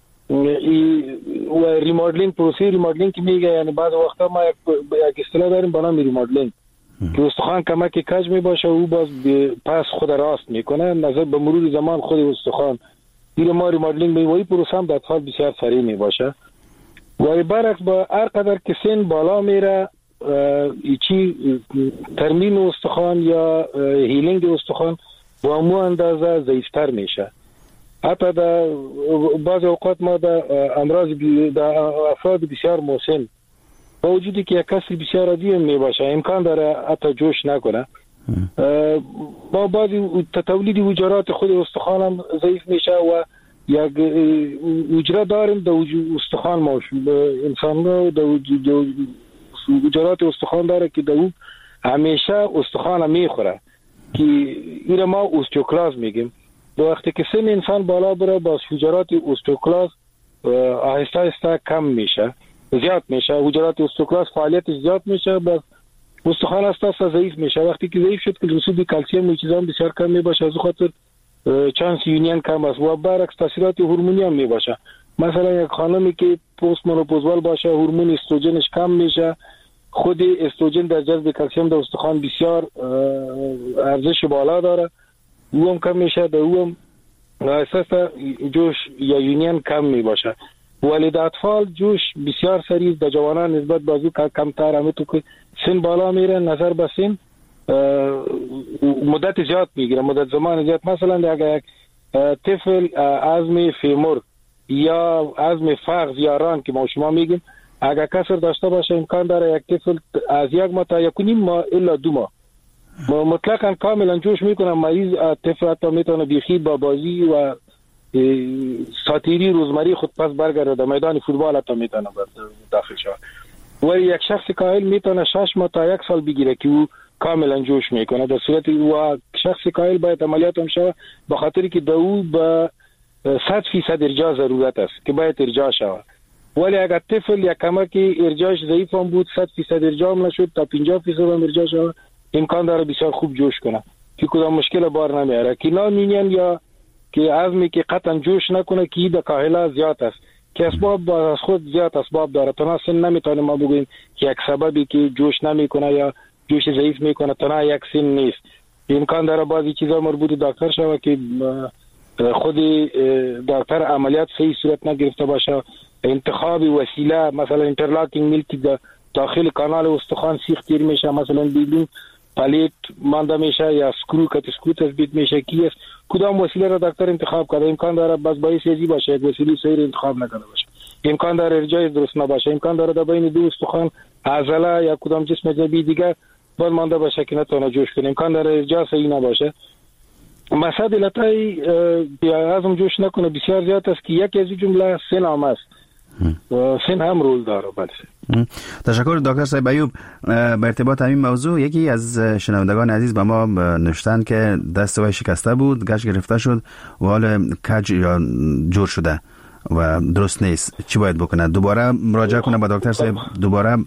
و ریمادلینگ، پروسه ریمادلینگ که میگه، یعنی بعض وقتا ما یک اصطلاح داریم به نام ریمادلینگ که استخوان کمک کج می باشه و باز پس خود راست میکنه، نظر به مرور زمان خود استخوان این ما ریمادلینگ میوی پروسه هم در اطفال بسیار سریع می باشه. و برعکس با هر قدر که سن بالا میره چی ترمیم استخوان یا هیلینگ استخوان و امو اندازه ضعیفتر میشه. حتی در بعض اوقات ما در امراض در افراد بسیار مسن با وجودی که یک کسر بسیار عادی می باشه امکان داره حتی جوش نکنه، با بعضی تولید حجرات خود استخوان هم ضعیف میشه و یک حجره داریم در استخوان ما انسان در حجرات استخوان داره که در او همیشه استخوان میخوره که این ما اوستیوکلاز میگیم. در وقتی که سن انسان بالا بره باز حجرات اوستیوکلاز آهسته آهسته کم میشه، زیاد میشه، حجرات اوستیوکلاز فعالیت زیاد میشه، باز استخوان اساسا ضعیف میشه. وقتی که ضعیف شد که رسوب کلسیم و چیزام بسیار کم میباشه، از خاطر چانس یونین کم است و برعکس تاثیرات هورمونی هم میباشه. مثلا یک خانمی که پست منوپوزوال باشه هورمون استروژنش کم میشه، خود استروژن در جذب کلسیم در استخوان بسیار ارزش بالا داره، او هم کم میشه، در او هم اساسا جوش یا یونین کم میباشه. ولی در اطفال جوش بسیار سریع، در جوانان نسبت بازو کمتر، همه تو که سن بالا میره نظر به سن مدت زیاد میگیره، مدت زمان زیاد. مثلا اگر یک طفل عظم فیمور یا عظم فخذ یا ران که ما شما میگیم اگر کسر داشته باشه امکان داره یک طفل از یک ماه تا یک و نیم ماه الا دو ماه مطلقاً کاملا جوش میکنه. مریض طفل حتی میتونه بیخی با بازی و ساتیری روزمری خود پس برگرده، در میدان فوتبال حتی میتونه داخل شود. ولی یک شخص کاهل میتونه شش ماه تا یک سال بگیره که او کاملا جوش میکنه. در صورت و شخص کاهل باید عملیات هم شود به خاطر که دو به صد فیصد ارجاع ضرورت است که باید ارجاع شود. ولی اگر طفل یک کمک ارجاعش ضعیف هم بود صد فیصد ارجاع هم نشد تا پنجاه فیصد هم ارجاع شود، امکان داره بسیار خوب جوش کنه که کدام مشکل بار نمیاره. که نامینین یا که عظمی که قطعا جوش نکنه که در کاهله زیاد است، که اسباب از خود زیاد اسباب داره. تنها سن نمیتونیم ما بگوییم که یک سببی که جوش نمیکنه یا جوش ضعیف میکنه تنها یک سن نیست. امکان داره بعضی چیزا مربوط به دکتر شوه که خود دکتر عملیات صحیح صورت نگرفته باشه، انتخاب وسیله مثلا اینترلاکینگ میلک داخل کانال استخوان سیخ تیر میشه، مثلا بیلون پلیت مانده میشه یا سکرو کت سکرو تثبیت میشه، کی است کدام وسیله را دکتر انتخاب کرده. امکان داره بس باعث ازی باشه یک وسیله صحیح انتخاب نکرده باشه، امکان داره ارجاع درست نباشه، امکان داره در بین دو استخوان عضله یا کدام جسم جبی دیگه باز مانده باشه که نتونه جوش کنه، امکان داره ارجاع صحیح نباشه. مسئله علتای عزم جوش نکنه بسیار زیاد است که یکی از جمله سن هم است. سن هم رول داره. بله. تشکر دکتر صاحب ایوب. به ارتباط همین موضوع یکی از شنوندگان عزیز به ما نوشتن که دست وی شکسته بود، گچ گرفته شد و حال کج یا جور شده و درست نیست، چی باید بکنه؟ دوباره مراجعه کنه به دکتر صاحب، دوباره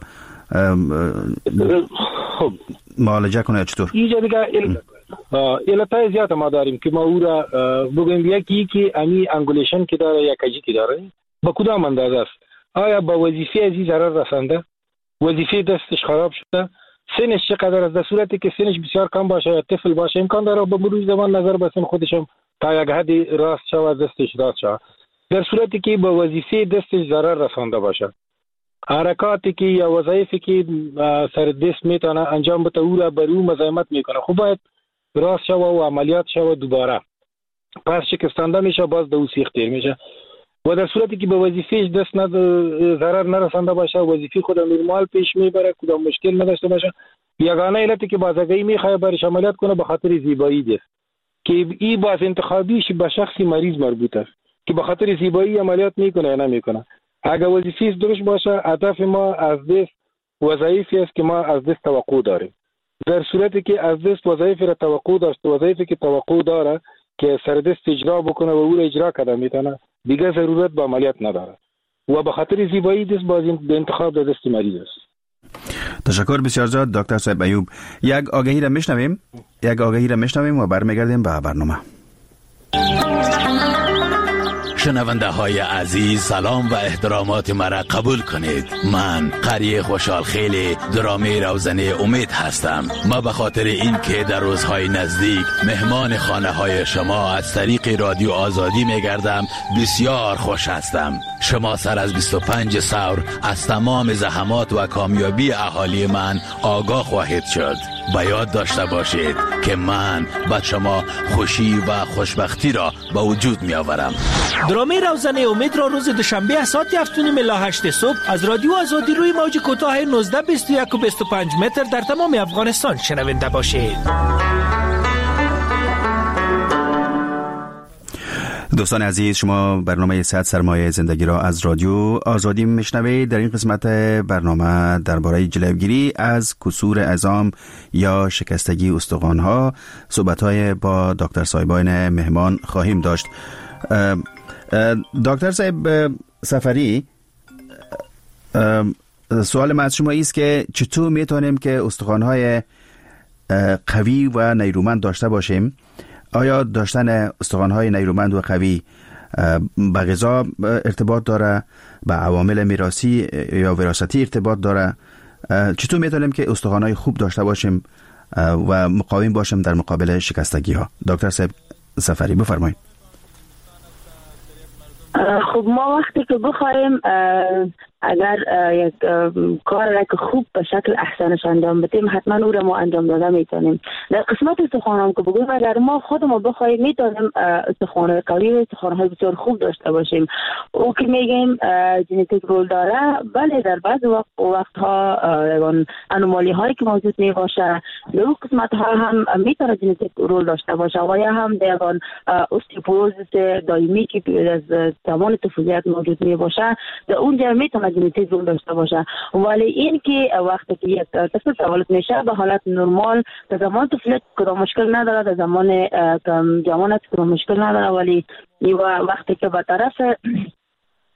خب معالجه کنه یا چطور؟ اینجا دیگه علتای زیاد ما داریم که ما او را بگویم. یکی که امی انگولیشن که داره یا کجی که داره با کدام اندازه است؟ آیا با وظیفه ازی ضرر رسنده؟ وظیفه دستش خراب شده؟ سنش چقدر است؟ در صورتی که سنش بسیار کم باشه یا طفل باشه امکان داره با مرور زمان نظر به سن خودش هم تا یک حدی راست شود، دستش راست شود. در صورتی که با وظیفه دستش ضرر رسانده باشه، حرکاتی که یا وظایفی که سر دست میتونه انجام بده او را بر او مزاحمت میکنه، خب باید راست شود و عملیات شود دوباره. پس شکستنده میشه، باز دو سیخ تیر میشه. و در صورتی که به وظیفهش دست ند ضرر نرسانده باشه، وظیفه خود نرمال پیش میبره، کدام مشکل نداشته باشه، یگانه علتی که بازگاهی میخواد برش عملیات کنه به خاطر زیبایی است که این باز انتخابیش به شخصی مریض مربوط است که به خاطر زیبایی عملیات میکنه یا نمیکنه. اگر وظیفه درست باشه، هدف ما از دست وظایفی است که ما از دست توقع داریم. در صورتی که از دست وظایفی را توقع داشت، وظایفی که توقع داره که سر دست اجرا بکنه و او را اجرا کرده میتونه، دیگه ضرورت به عملیات نداره و به خاطر زیبایی دست باز به انتخاب در دست مریض است. تشکر بسیار زیاد دکتر صاحب ایوب. یک آگهی را میشنویم یک آگهی را میشنویم و برمیگردیم به برنامه. شنونده های عزیز، سلام و احترامات مرا قبول کنید. من قری خوشحال خیلی درامه روزنه امید هستم. ما به خاطر این که در روزهای نزدیک مهمان خانه های شما از طریق رادیو آزادی میگردم بسیار خوش هستم. شما سر از بیست و پنج سور از تمام زحمات و کامیابی اهالی من آگاه خواهید شد. و یاد داشته باشید که من به شما خوشی و خوشبختی را به وجود می آورم. درامه روزنه امید را روز دوشنبه ساعت هفت و نیم الی هشت صبح از رادیو آزادی روی موج کوتاه نوزده بیست و یک و بیست و پنج متر در تمام افغانستان شنونده باشید. دوستان عزیز، شما برنامه صحت سرمایه زندگی را از رادیو آزادی میشنوید. در این قسمت برنامه درباره جلوگیری از کسور عظام یا شکستگی استخوان‌ها صحبت‌های با دکتر صاحبان مهمان خواهیم داشت. دکتر صاحب سفری، سوال من از شما است که چطور میتونیم که استخوان‌های قوی و نیرومند داشته باشیم؟ آیا داشتن استخوان‌های نیرومند و قوی به غذا ارتباط داره، به عوامل میراثی یا وراثتی ارتباط داره؟ چطور میتونیم که استخوان‌های خوب داشته باشیم و مقاوم باشیم در مقابل شکستگی ها؟ دکتر صاحب سفری بفرمایید. خب ما وقتی که بخوایم اگر یک کار را که خوب به شکل احسنش انجام بدیم، حتما او را ما انجام داده میتونیم. در قسمت استخوان هم که بگویم، اگر ما خودمون بخوایم میتونیم استخوان قوی و استخوان های بسیار خوب داشته باشیم. او که میگیم ژنتیک رول داره، بله در بعض وقت وقتها انومالی هایی که موجود می باشه در اون قسمت ها هم میتونه ژنتیک رول داشته باشه و یا هم در اوستیوپوروزیس دائمی که از زمان طفولیت موجود می باشه در اونجا میتونه ژنتیک رول داشته باشه. ولی این که وقتی که یک طفل تولد میشه به حالت نرمال، در زمان طفولیت کدام مشکل نداره، در زمان جوانیت کدام مشکل نداره، ولی وقتی که به طرف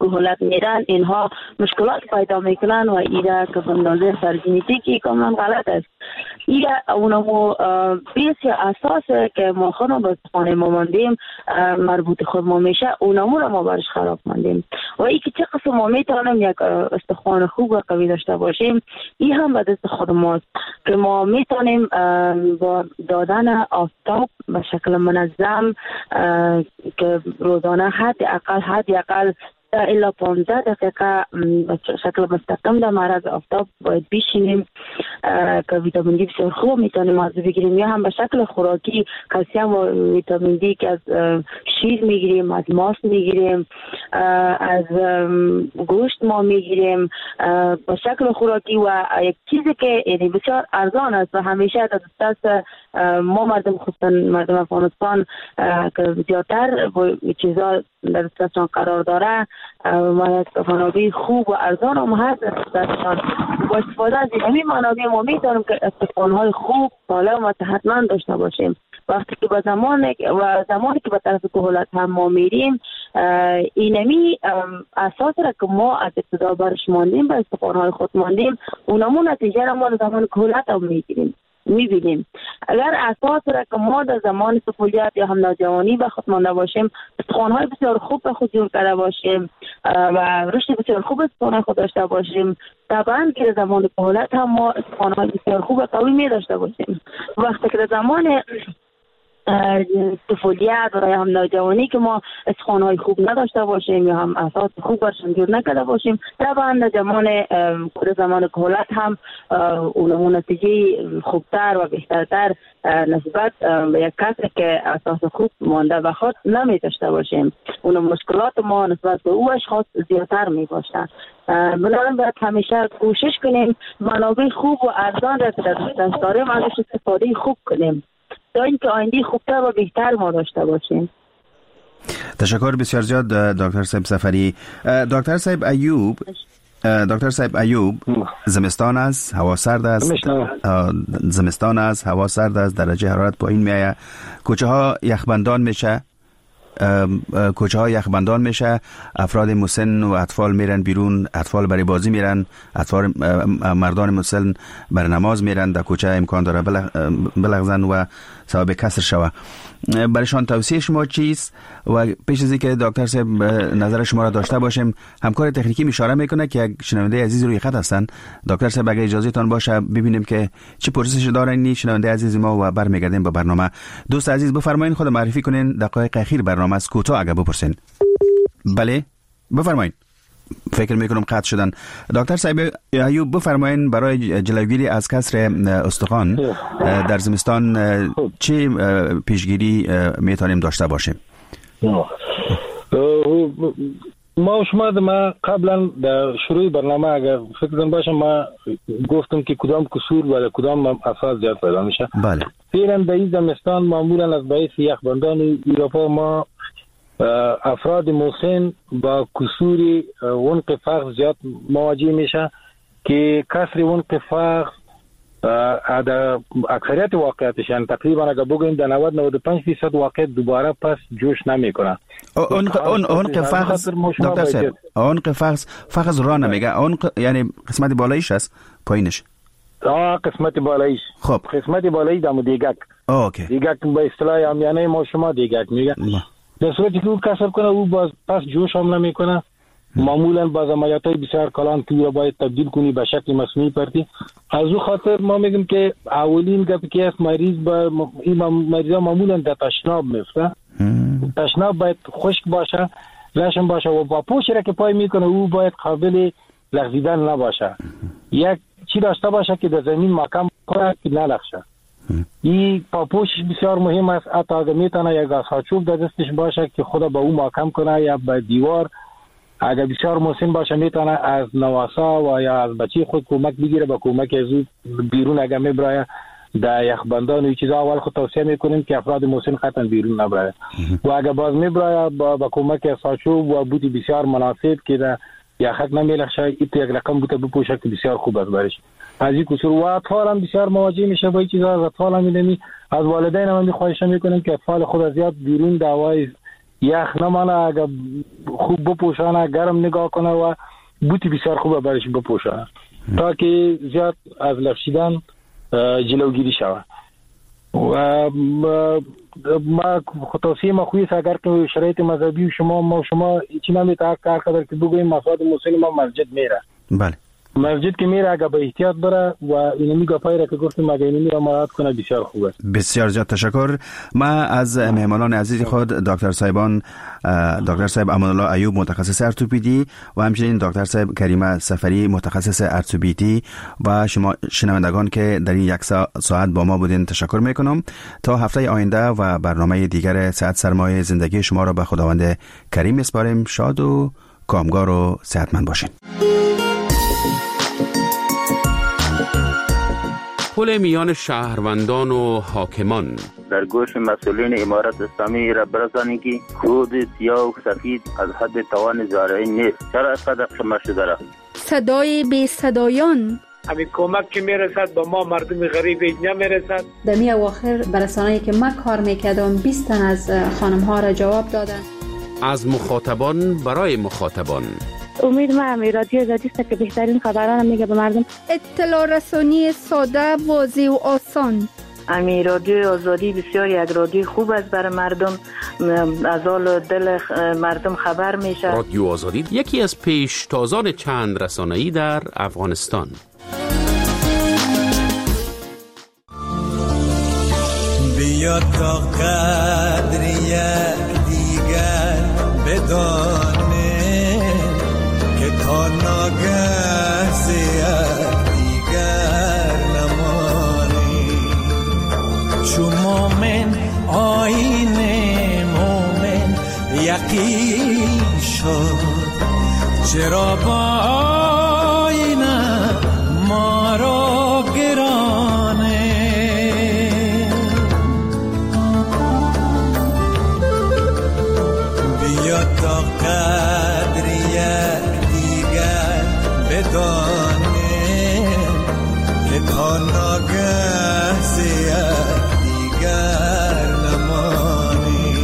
کهولت میرن اینها مشکلات پیدا میکنن و ایده که بندازه سرژنتیکی کاملا غلط است. ایده اونمو بیسی اساسه که ما خودمون به استخوان ما ماندیم مربوط خود ما میشه اونمو رو ما برش خراب ماندیم و ای که چه قسم ما میتونیم یک استخوان خوب و قوی داشته باشیم این هم به دست خود ماست که ما میتونیم با دادن آفتاب به شکل منظم که روزانه حد اقل حد اقل الا پانزده دقیقه شکل مستقیم در معرض آفتاب باید بشینیم که ویتامین دی بسیار خوب میتونیم از بگیریم یا هم به شکل خوراکی کلسیم و ویتامین دی که از شیر میگیریم از ماست میگیریم از گوشت ما میگیریم به شکل خوراکی و یک چیزی که یعنی بسیار ارزان است و همیشه در دست ما مردم خصوصا مردم افغانستان که زیادتر چیزا در دستشان قرار داره ما منابع خوب و ارزان هم هست دستشان با استفاده از این منابع ما میتونیم که استخوان‌های خوب سالم و صحتمند داشته باشیم. وقتی که به زمان و زمانی که به طرف کهولت هم ما میریم اینمی اساس را که ما از ابتدا برش ماندیم به استخوان‌های خود ماندیم اونمون نتیجه را ما در زمان کهولت هم میگیریم میبینیم. اگر اساس را که ما در زمان طفولیت یا هم نوجوانی به خود مانده باشیم استخوان‌های بسیار خوب به خود جور کرده باشیم و رشد بسیار خوب استخوان خود داشته باشیم طبعا که در زمان کهولت هم ما استخوان‌های بسیار خوب و قوی می داشته باشیم. وقتی که در زمان طفولیت و یا هم نوجوانی که ما استخوان‌های خوب نداشته باشیم یا هم اساس خوب برشان جور نکرده باشیم طبعا در زمان در زمان کهولت هم اون نتیجه خوبتر و بهترتر نسبت به یک کسی که اساس خوب مانده به خود نمی داشته باشیم اون مشکلات ما نسبت به او اشخاص زیادتر می باشه. بنابراین باید همیشه کوشش کنیم منابع خوب و ارزان را که در دست داریم ازش استفاده خوب کنیم تا اینکه آینده خوبتر و بهتر ما داشته باشیم. تشکر بسیار زیاد دکتر صاحب سفری. دکتر صاحب ایوب دکتر صاحب ایوب زمستان است، هوا سرد است، زمستان است، هوا سرد است، درجه حرارت پایین میآید، کوچه ها یخبندان میشه کوچه ها یخبندان میشه، افراد مسن و اطفال میرن بیرون، اطفال برای بازی میرن، اطفال مردان مسن برای نماز میرن، در کوچه امکان داره بلغزن و سبب کسر شوه. برایشان توصیه شما چیست؟ و پیش از اینکه دکتر صاحب نظر شما را داشته باشیم همکار تکنیکی اشاره میکنه که یک شنونده عزیز روی خط هستن. دکتر صاحب اگه اجازه تان باشه ببینیم که چه پرسشی دارن این شنونده عزیز ما و برمیگردیم به برنامه. دوست عزیز بفرمایید خود معرفی کنین، دقایق اخیر برنامه است، کوتاه اگه بپرسین. بله بفرمایید. فکر میکنم قطع شدن. دکتر صاحب ایوب بفرمایید برای جلوگیری از کسر استخوان در زمستان چه پیشگیری میتونیم داشته باشیم؟ ما شما ما قبلا در شروع برنامه اگر فکر کنم باشم ما گفتم که کدام قصور و کدام افراد زیاد پیدا میشه. بله. فعلا در این زمستان معمولا از باعث یخبندان اروپا ما افراد مسن با کسور عنق فخذ زیاد مواجه میشه که کسر عنق فخذ در اکثریت واقعیتش یعنی تقریبا اگر بگوییم در نود تا نود و پنج درصد واقعیت دوباره پس جوش نمیکنه. عنق فخذ دکتر صاحب عنق فخذ فخذ را نمیگه، عنق یعنی قسمت بالایش است پایینش؟ آه قسمت بالایش. خب قسمت بالایی دم دیگک. اوکی. دیگک به اصطلاح عامیانه ما شما دیگک میگه. در صورتی که او کسر کنه او باز پس جوش هم نمیکنه. معمولا باز عملیاتای بسیار کلان که او را باید تبدیل کنی به شکل مصنوعی پرتی. از او خاطر ما میگیم که اولین گپی که است مریض با این مریضا معمولا در تشناب میفته. تشناب باید خشک باشه، رشن باشه و با پوشی را که پای میکنه او باید قابل لغزیدن نباشه. یک چی داشته باشه که در زمین محکم کنه که نلغزه. این پاپوشش بسیار مهم است. حتی اگر میتونه یک آساچوب در دستش باشه که خدا با او محکم کنه یا به دیوار، اگر بسیار مسن باشه میتونه از نواسا و یا از بچه خود کمک بگیره با کمک از او بیرون اگر میبرایه در یخبندان و چیزا. اول خود توصیه میکنیم که افراد مسن قطعا بیرون نبرایه و اگر باز میبرایه با, با کمک آساچوب و بوتی بسیار مناسب که در یخک نمیلخشه ایت یک رقم بوته بپوشه که بسیار خوب است برش. از این کسور و اطفال هم بسیار مواجه میشه با این چیزا. از اطفال هم میدونی از والدین هم میخواهش میکنیم که اطفال خود زیاد بیرون دوای یخ نمانه، اگر خوب بپوشانه، گرم نگاه کنه و بوتی بسیار خوبه برش بپوشانه تا که زیاد از لفشیدن جلوگیری شود. و ما توصیه ما خویست اگر که شرایط مذهبی و شما ما شما چی نمیتونه کار قدر که بگویم مساعد مسلم ما مسجد میره. بله. مسجد که میره اگر به احتیاط بره و اینمی گپایی را که گفتیم اگر اینمی را مراعات کنه بسیار خوبه. بسیار زیاد تشکر. ما از مهمانان عزیز خود دکتر صاحبان دکتر صاحب امان الله ایوب متخصص ارتوپدی و همچنین دکتر صاحب کریمه سفری متخصص ارتوپدی و شما شنوندگان که در این یک ساعت با ما بودین تشکر میکنم. تا هفته آینده و برنامه دیگر صحت سرمایه زندگی شما را به خداوند کریم میسپاریم. شاد و کامگار و صحتمند باشین. پل میان شهروندان و حاکمان در گوش مسئولین امارت اسلامی را برسانید که خود سیاه و سفید از حد توان زارعین نیست. چرا اینقدر شما شده را؟ صدای بی صدایان همین کمک که میرسد با ما مردم غریب نمیرسد. در می اواخر برسانه‌ای که من کار میکردم بیست تن از خانم ها را جواب دادن. از مخاطبان برای مخاطبان. امید ما امی رادیو آزادی است که بهترین خبران میگه به مردم. اطلاع رسانی ساده، واضح و آسان. امی رادیو آزادی بسیار یک رادیو خوب است برای مردم، از حال دل مردم خبر میشه. رادیو آزادی یکی از پیشتازان چند رسانه‌ای در افغانستان. بیا تا قدر یک دیگر بدانه که تا ناگه زیاد دیگر نمانی. چو مومن آیین مومن یقین شد، چرا با آینه ما را گرانه. بیا تا قدر یک دیگر بدانه که تا ناگه زیاد دیگر نمانی.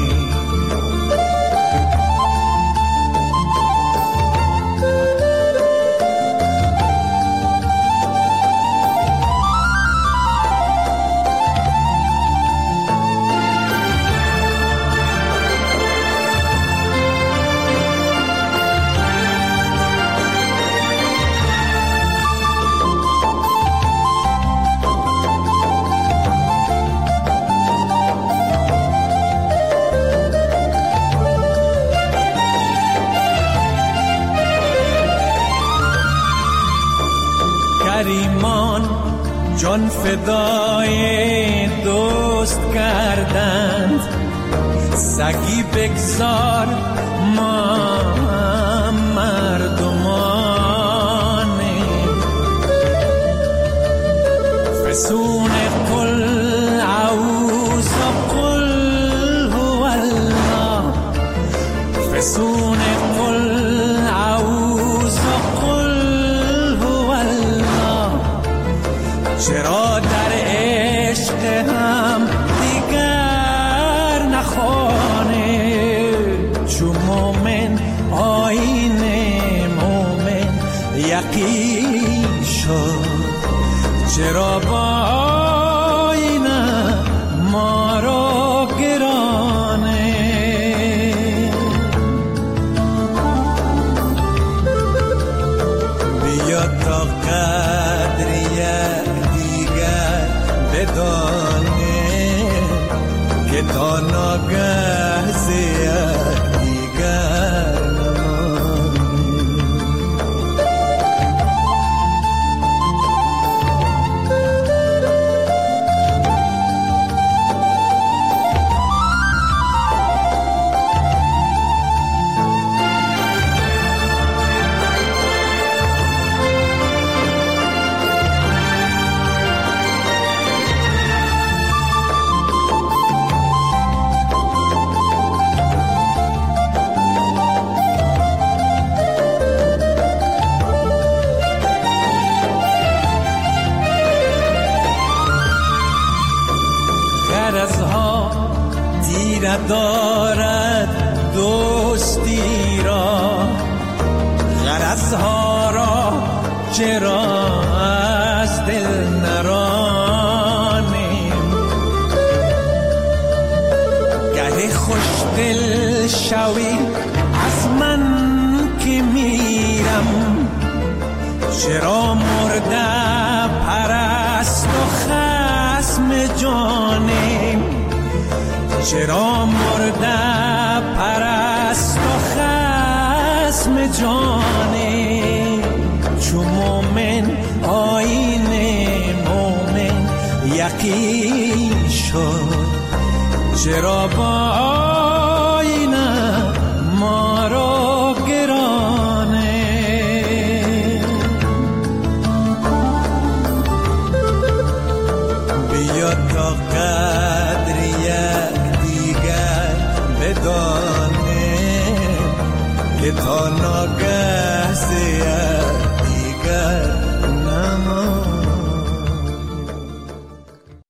کریمان جان فدای دوست کردند، سگی بگذار ما مردمانه. فسون قل اعوذ قل هو الله، فسون قل اعوذ قل هو الله. چرا در عشق هم دیگر نخوانه. چو مومن آیین مومن یقین شد، چرا با آینه ما را گرانه. بیا تا قدر یک دیگر بدانه که تا ناگه زیاد دیگر نمانی. غرضها تیر دارد دوستی را غرضها را چرا از دل نرانیم گه خوش دل شوی از من که میرم چرا مرده پرست و خصم جانیم چرا مرده پرست و خصم جانیم چو مومن آیین مومن یقین شد چرا با آینه ما را گرانه بیا تا قدر یک دیگر بدانیم که تا ناگه یک دیگر